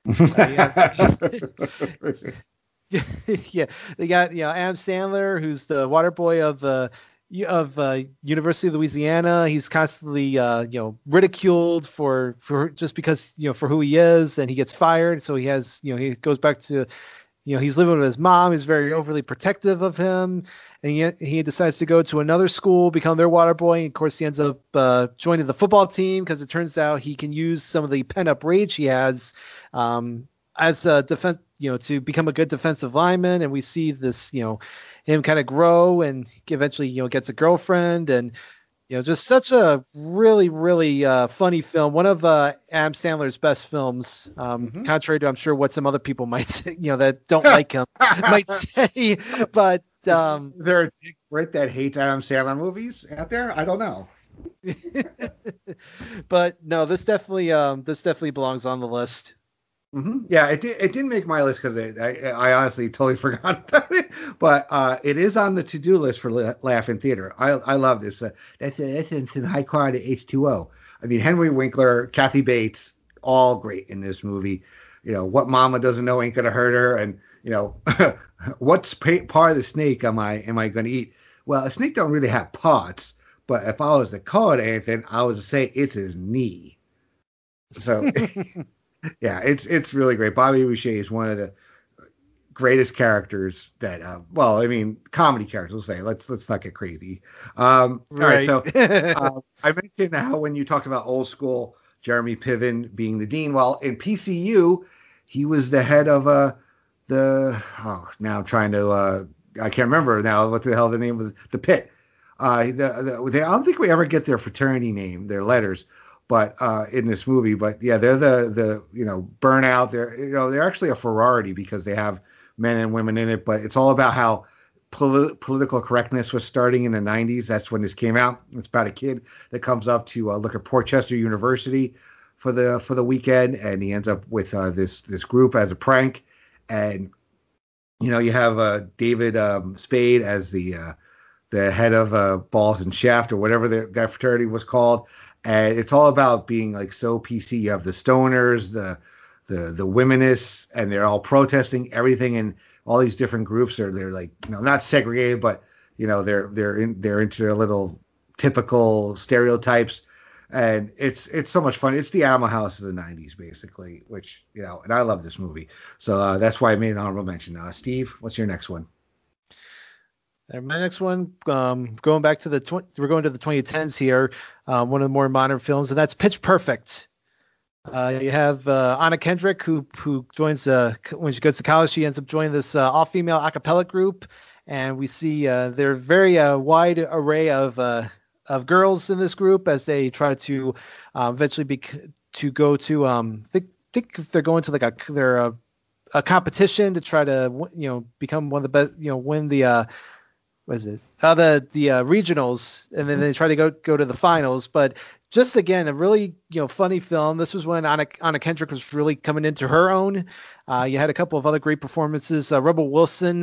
uh, yeah, yeah, they got, you know, Adam Sandler, who's the water boy of the of uh, University of Louisiana. He's constantly, uh, you know, ridiculed for for just because, you know, for who he is, and he gets fired. So he has, you know, he goes back to, you know, he's living with his mom, who's very overly protective of him, and he he decides to go to another school, become their water boy. And of course, he ends up uh, joining the football team because it turns out he can use some of the pent up rage he has um, as a defense, you know, to become a good defensive lineman. And we see this, you know, him kind of grow, and eventually, you know, gets a girlfriend, and, you know, just such a really, really uh, funny film. One of uh, Adam Sandler's best films, um, mm-hmm. contrary to, I'm sure, what some other people might say, you know, that don't like him might say. But um, is there a dick Brit that hates Adam Sandler movies out there? I don't know. But no, this definitely, um, this definitely belongs on the list. Mm-hmm. Yeah, it did, it didn't make my list because I, I honestly totally forgot about it. But uh, it is on the to-do list for Laugh in Theater. I I love this. Uh, that's a, that's in high quality H two O. I mean, Henry Winkler, Kathy Bates, all great in this movie. You know, what mama doesn't know ain't gonna hurt her, and, you know, what's pa- part of the snake am I am I gonna eat? Well, a snake don't really have parts, but if I was to call it anything, I was to say it's his knee. So. Yeah, it's it's really great. Bobby Boucher is one of the greatest characters that, uh, well, I mean, comedy characters. Let's say, let's let's not get crazy. Um, right. All right, so uh, I mentioned how when you talked about old school, Jeremy Piven being the dean. Well, in P C U, he was the head of uh, the. Oh, now I'm trying to. Uh, I can't remember now what the hell the name of the, the pit. Uh, the, the, they, I don't think we ever get their fraternity name, their letters. But uh, in this movie, but yeah, they're the the you know burnout. They're you know they're actually a sorority because they have men and women in it. But it's all about how poli- political correctness was starting in the nineties. That's when this came out. It's about a kid that comes up to uh, look at Portchester University for the for the weekend, and he ends up with uh, this this group as a prank. And you know you have uh, David um, Spade as the uh, the head of uh, Balls and Shaft or whatever the, that fraternity was called. And it's all about being like so P C. You have the stoners, the the the womanists, and they're all protesting everything. And all these different groups are they're like, you know, not segregated, but you know they're they're in they're into their little typical stereotypes. And it's it's so much fun. It's the Animal House of the nineties, basically. Which, you know, and I love this movie, so uh, that's why I made an honorable mention. Uh, Steve, what's your next one? And my next one, um, going back to the tw- we're going to the twenty tens here, uh, one of the more modern films, and that's Pitch Perfect. Uh, you have uh, Anna Kendrick, who who joins uh, when she goes to college, she ends up joining this uh, all-female a cappella group, and we see uh, their very uh, wide array of uh, of girls in this group as they try to um, eventually be to go to um, think think if they're going to like a their a, a competition to try to you know become one of the best, you know win the uh, what is it? Uh, the the uh, regionals, and then they try to go go to the finals. But just again, a really you know funny film. This was when Anna, Anna Kendrick was really coming into her own. Uh, you had a couple of other great performances. Uh, Rebel Wilson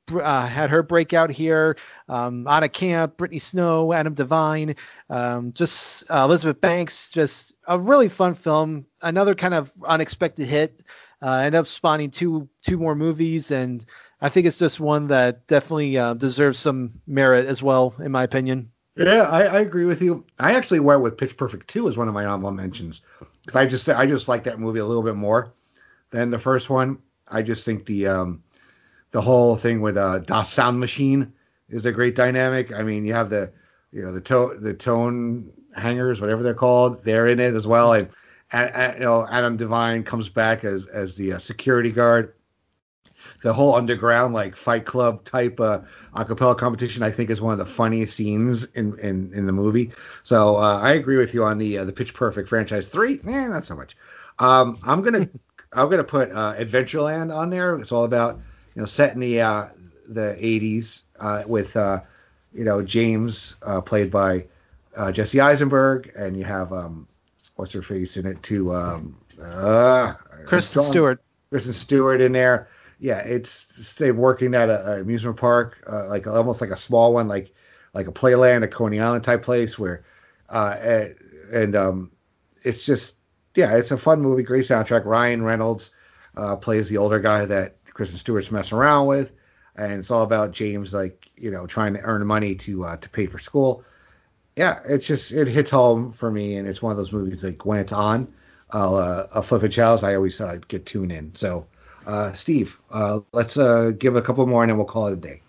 uh, had her breakout here. Um, Anna Camp, Brittany Snow, Adam Devine, um, just uh, Elizabeth Banks. Just a really fun film. Another kind of unexpected hit. Uh, ended up spawning two two more movies, and I think it's just one that definitely uh, deserves some merit as well, in my opinion. Yeah, I, I agree with you. I actually went with Pitch Perfect two as one of my honorable mentions because I just I just like that movie a little bit more than the first one. I just think the um, the whole thing with uh, Das Sound Machine is a great dynamic. I mean, you have the you know the to- the tone hangers, whatever they're called, they're in it as well, and, and, and you know Adam Devine comes back as as the uh, security guard. The whole underground, like Fight Club type uh, acapella competition, I think is one of the funniest scenes in, in, in the movie. So uh, I agree with you on the uh, the Pitch Perfect franchise. Three, eh, not so much. Um, I'm gonna I'm gonna put uh, Adventureland on there. It's all about you know set in the uh, the eighties uh, with uh, you know James uh, played by uh, Jesse Eisenberg, and you have um, what's her face in it too, um, uh, Kristen Stewart. Kristen Stewart in there. Yeah, it's they're working at an amusement park, uh, like almost like a small one, like like a Playland, a Coney Island type place, where uh, and, and um, it's just yeah, it's a fun movie, great soundtrack. Ryan Reynolds uh, plays the older guy that Kristen Stewart's messing around with, and it's all about James like you know trying to earn money to uh, to pay for school. Yeah, it's just it hits home for me, and it's one of those movies like when it's on, I'll uh, I'll flip a chalice. I always uh, get tuned in. So. Uh, Steve, uh, let's uh, give a couple more and then we'll call it a day.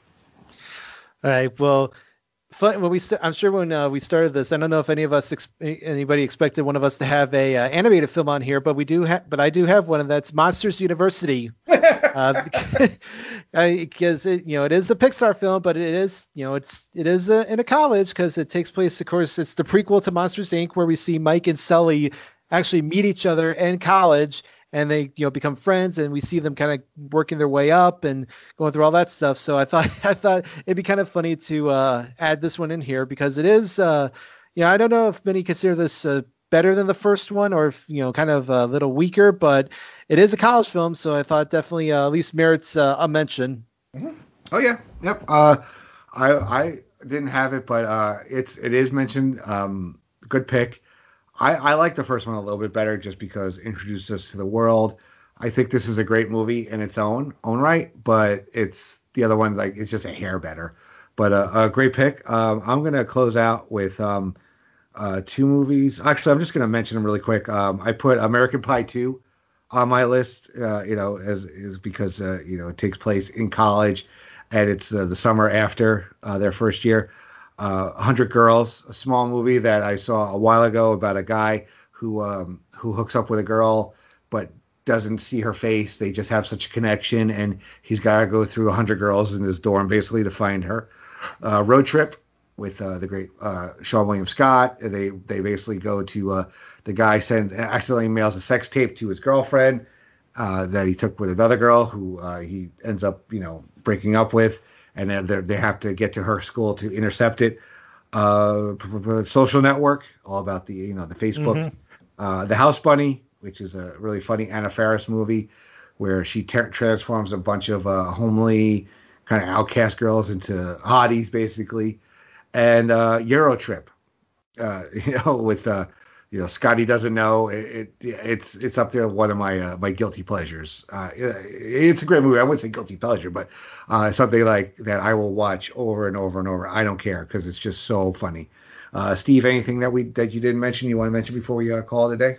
All right. Well, fun, when we st- I'm sure when uh, we started this, I don't know if any of us, ex- anybody expected one of us to have a uh, animated film on here, but we do have, but I do have one, and that's Monsters University. uh, because it, you know, it is a Pixar film, but it is, you know, it's it is a, in a college because it takes place. Of course, it's the prequel to Monsters Incorporated, where we see Mike and Sully actually meet each other in college. And they, you know, become friends, and we see them kind of working their way up and going through all that stuff. So I thought, I thought it'd be kind of funny to uh, add this one in here because it is, uh, you know, I don't know if many consider this uh, better than the first one or if, you know, kind of a little weaker, but it is a college film, so I thought definitely uh, at least merits uh, a mention. Mm-hmm. Oh yeah, yep. Uh, I I didn't have it, but uh, it's it is mentioned. Um, good pick. I, I like the first one a little bit better just because it introduced us to the world. I think this is a great movie in its own own right, but it's the other one like it's just a hair better. But uh, a great pick. Um, I'm gonna close out with um, uh, two movies. Actually, I'm just gonna mention them really quick. Um, I put American Pie two on my list. Uh, you know, as is because uh, you know it takes place in college, and it's uh, the summer after uh, their first year. Uh, one hundred Girls, a small movie that I saw a while ago about a guy who um, who hooks up with a girl but doesn't see her face. They just have such a connection, and he's got to go through one hundred girls in his dorm basically to find her. Uh, Road Trip with uh, the great uh, Sean William Scott. They they basically go to uh, the guy sends accidentally mails a sex tape to his girlfriend uh, that he took with another girl who uh, he ends up you know breaking up with. And then they have to get to her school to intercept it. Uh, Social Network, all about the you know the Facebook. Mm-hmm. Uh, the House Bunny, which is a really funny Anna Faris movie, where she ter- transforms a bunch of uh, homely kind of outcast girls into hotties, basically. And uh, Euro Trip, uh, you know, with uh, you know Scotty Doesn't Know. It, it it's it's up there with one of my uh, my guilty pleasures. Uh, it, it's a great movie. I wouldn't say guilty pleasure, but uh, something like that I will watch over and over and over. I don't care because it's just so funny. Uh, Steve, anything that we that you didn't mention you want to mention before we uh, call it a day?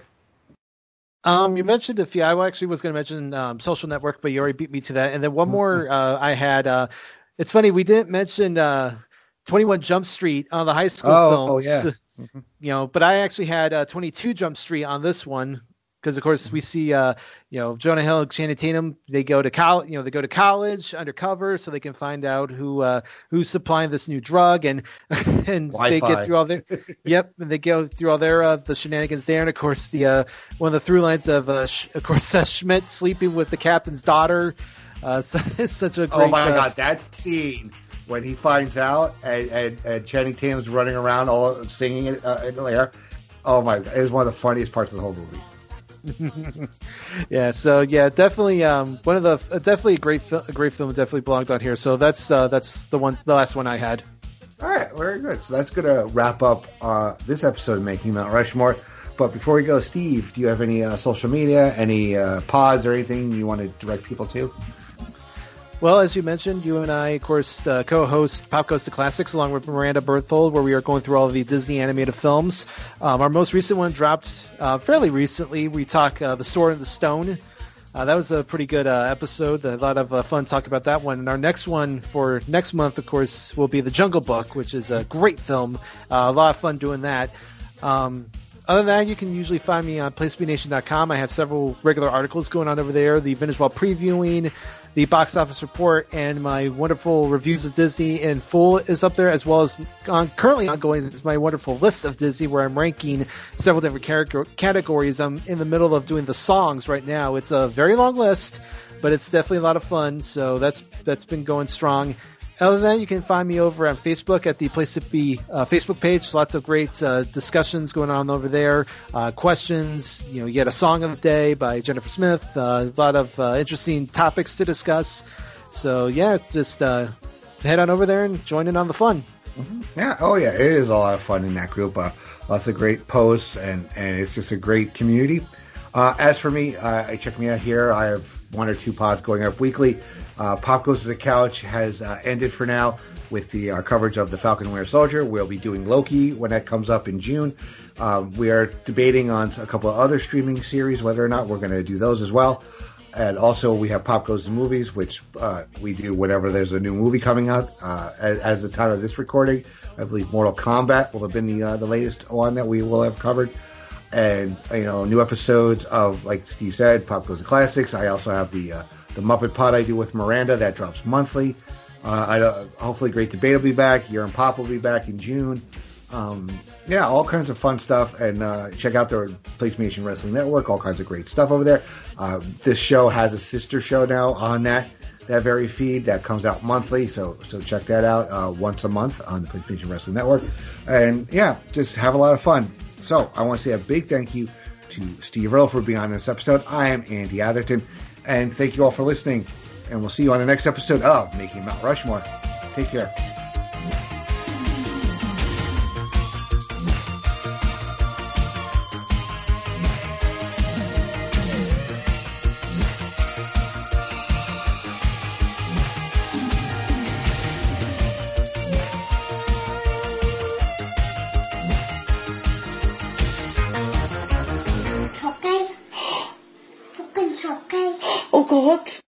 Um, you mentioned a few. I actually was going to mention um, Social Network, but you already beat me to that. And then one Mm-hmm. more uh, I had. Uh, it's funny we didn't mention uh, twenty-one Jump Street on the high school Oh, films. oh yeah. Mm-hmm. You know, but I actually had uh, twenty-two Jump Street on this one because, of course, we see, uh, you know, Jonah Hill and Channing Tatum. They go to college, you know, they go to college undercover so they can find out who uh, who's supplying this new drug, and and Wi-Fi. they get through all their yep, and they go through all their uh, the shenanigans there, and of course the uh, one of the through lines of uh, Sh- of course uh, Schmidt sleeping with the captain's daughter. Uh, so, it's such a great. Oh my uh, God, that scene when he finds out and, and, and Channing Tatum's running around all singing it uh, in the air. Oh my God, it is one of the funniest parts of the whole movie. Yeah, so yeah, definitely um, one of the uh, definitely a great fil- a great film, definitely belonged on here. So that's uh, that's the one, the last one I had. All right, very good. So that's gonna wrap up uh, this episode of Making Mount Rushmore. But before we go, Steve, do you have any uh, social media, any uh, pods or anything you want to direct people to? Well, as you mentioned, you and I, of course, uh, co-host Pop Goes to Classics along with Miranda Berthold, where we are going through all of the Disney animated films. Um, our most recent one dropped uh, fairly recently. We talk uh, The Sword and the Stone. Uh, that was a pretty good uh, episode. A lot of uh, fun talk about that one. And our next one for next month, of course, will be The Jungle Book, which is a great film. Uh, a lot of fun doing that. Um, Other than that, you can usually find me on place to be nation dot com. I have several regular articles going on over there. The Vintage Vault previewing, the box office report, and my wonderful reviews of Disney in full is up there, as well as on, currently ongoing is my wonderful list of Disney, where I'm ranking several different character, categories. I'm in the middle of doing the songs right now. It's a very long list, but it's definitely a lot of fun. So that's that's been going strong. Other than that, you can find me over on Facebook at the Place to Be uh, Facebook page. Lots of great uh, discussions going on over there. Uh, questions, you know, you get a song of the day by Jennifer Smith. Uh, a lot of uh, interesting topics to discuss. So yeah, just uh, head on over there and join in on the fun. Mm-hmm. Yeah, oh yeah, it is a lot of fun in that group. Uh, lots of great posts, and, and it's just a great community. Uh, as for me, uh, check me out here. I have one or two pods going up weekly. Uh, Pop Goes to the Couch has uh, ended for now with the uh, coverage of The Falcon and Winter Soldier. We'll be doing Loki when that comes up in June. Um, we are debating on a couple of other streaming series, whether or not we're going to do those as well. And also we have Pop Goes to Movies, which uh, we do whenever there's a new movie coming out. Uh, as, as the time of this recording, I believe Mortal Kombat will have been the uh, the latest one that we will have covered. And, you know, new episodes of, like Steve said, Pop Goes to Classics. I also have the uh, the Muppet Pod I do with Miranda that drops monthly. Uh, I, uh, hopefully Great Debate will be back. Year and Pop will be back in June. Um, yeah, all kinds of fun stuff. And uh, check out the PlayStation Wrestling Network. All kinds of great stuff over there. Uh, this show has a sister show now on that that very feed that comes out monthly. So so check that out uh, once a month on the PlayStation Wrestling Network. And yeah, just have a lot of fun. So I want to say a big thank you to Steve Earle for being on this episode. I am Andy Atherton, and thank you all for listening. And we'll see you on the next episode of Making Mount Rushmore. Take care. Oh God.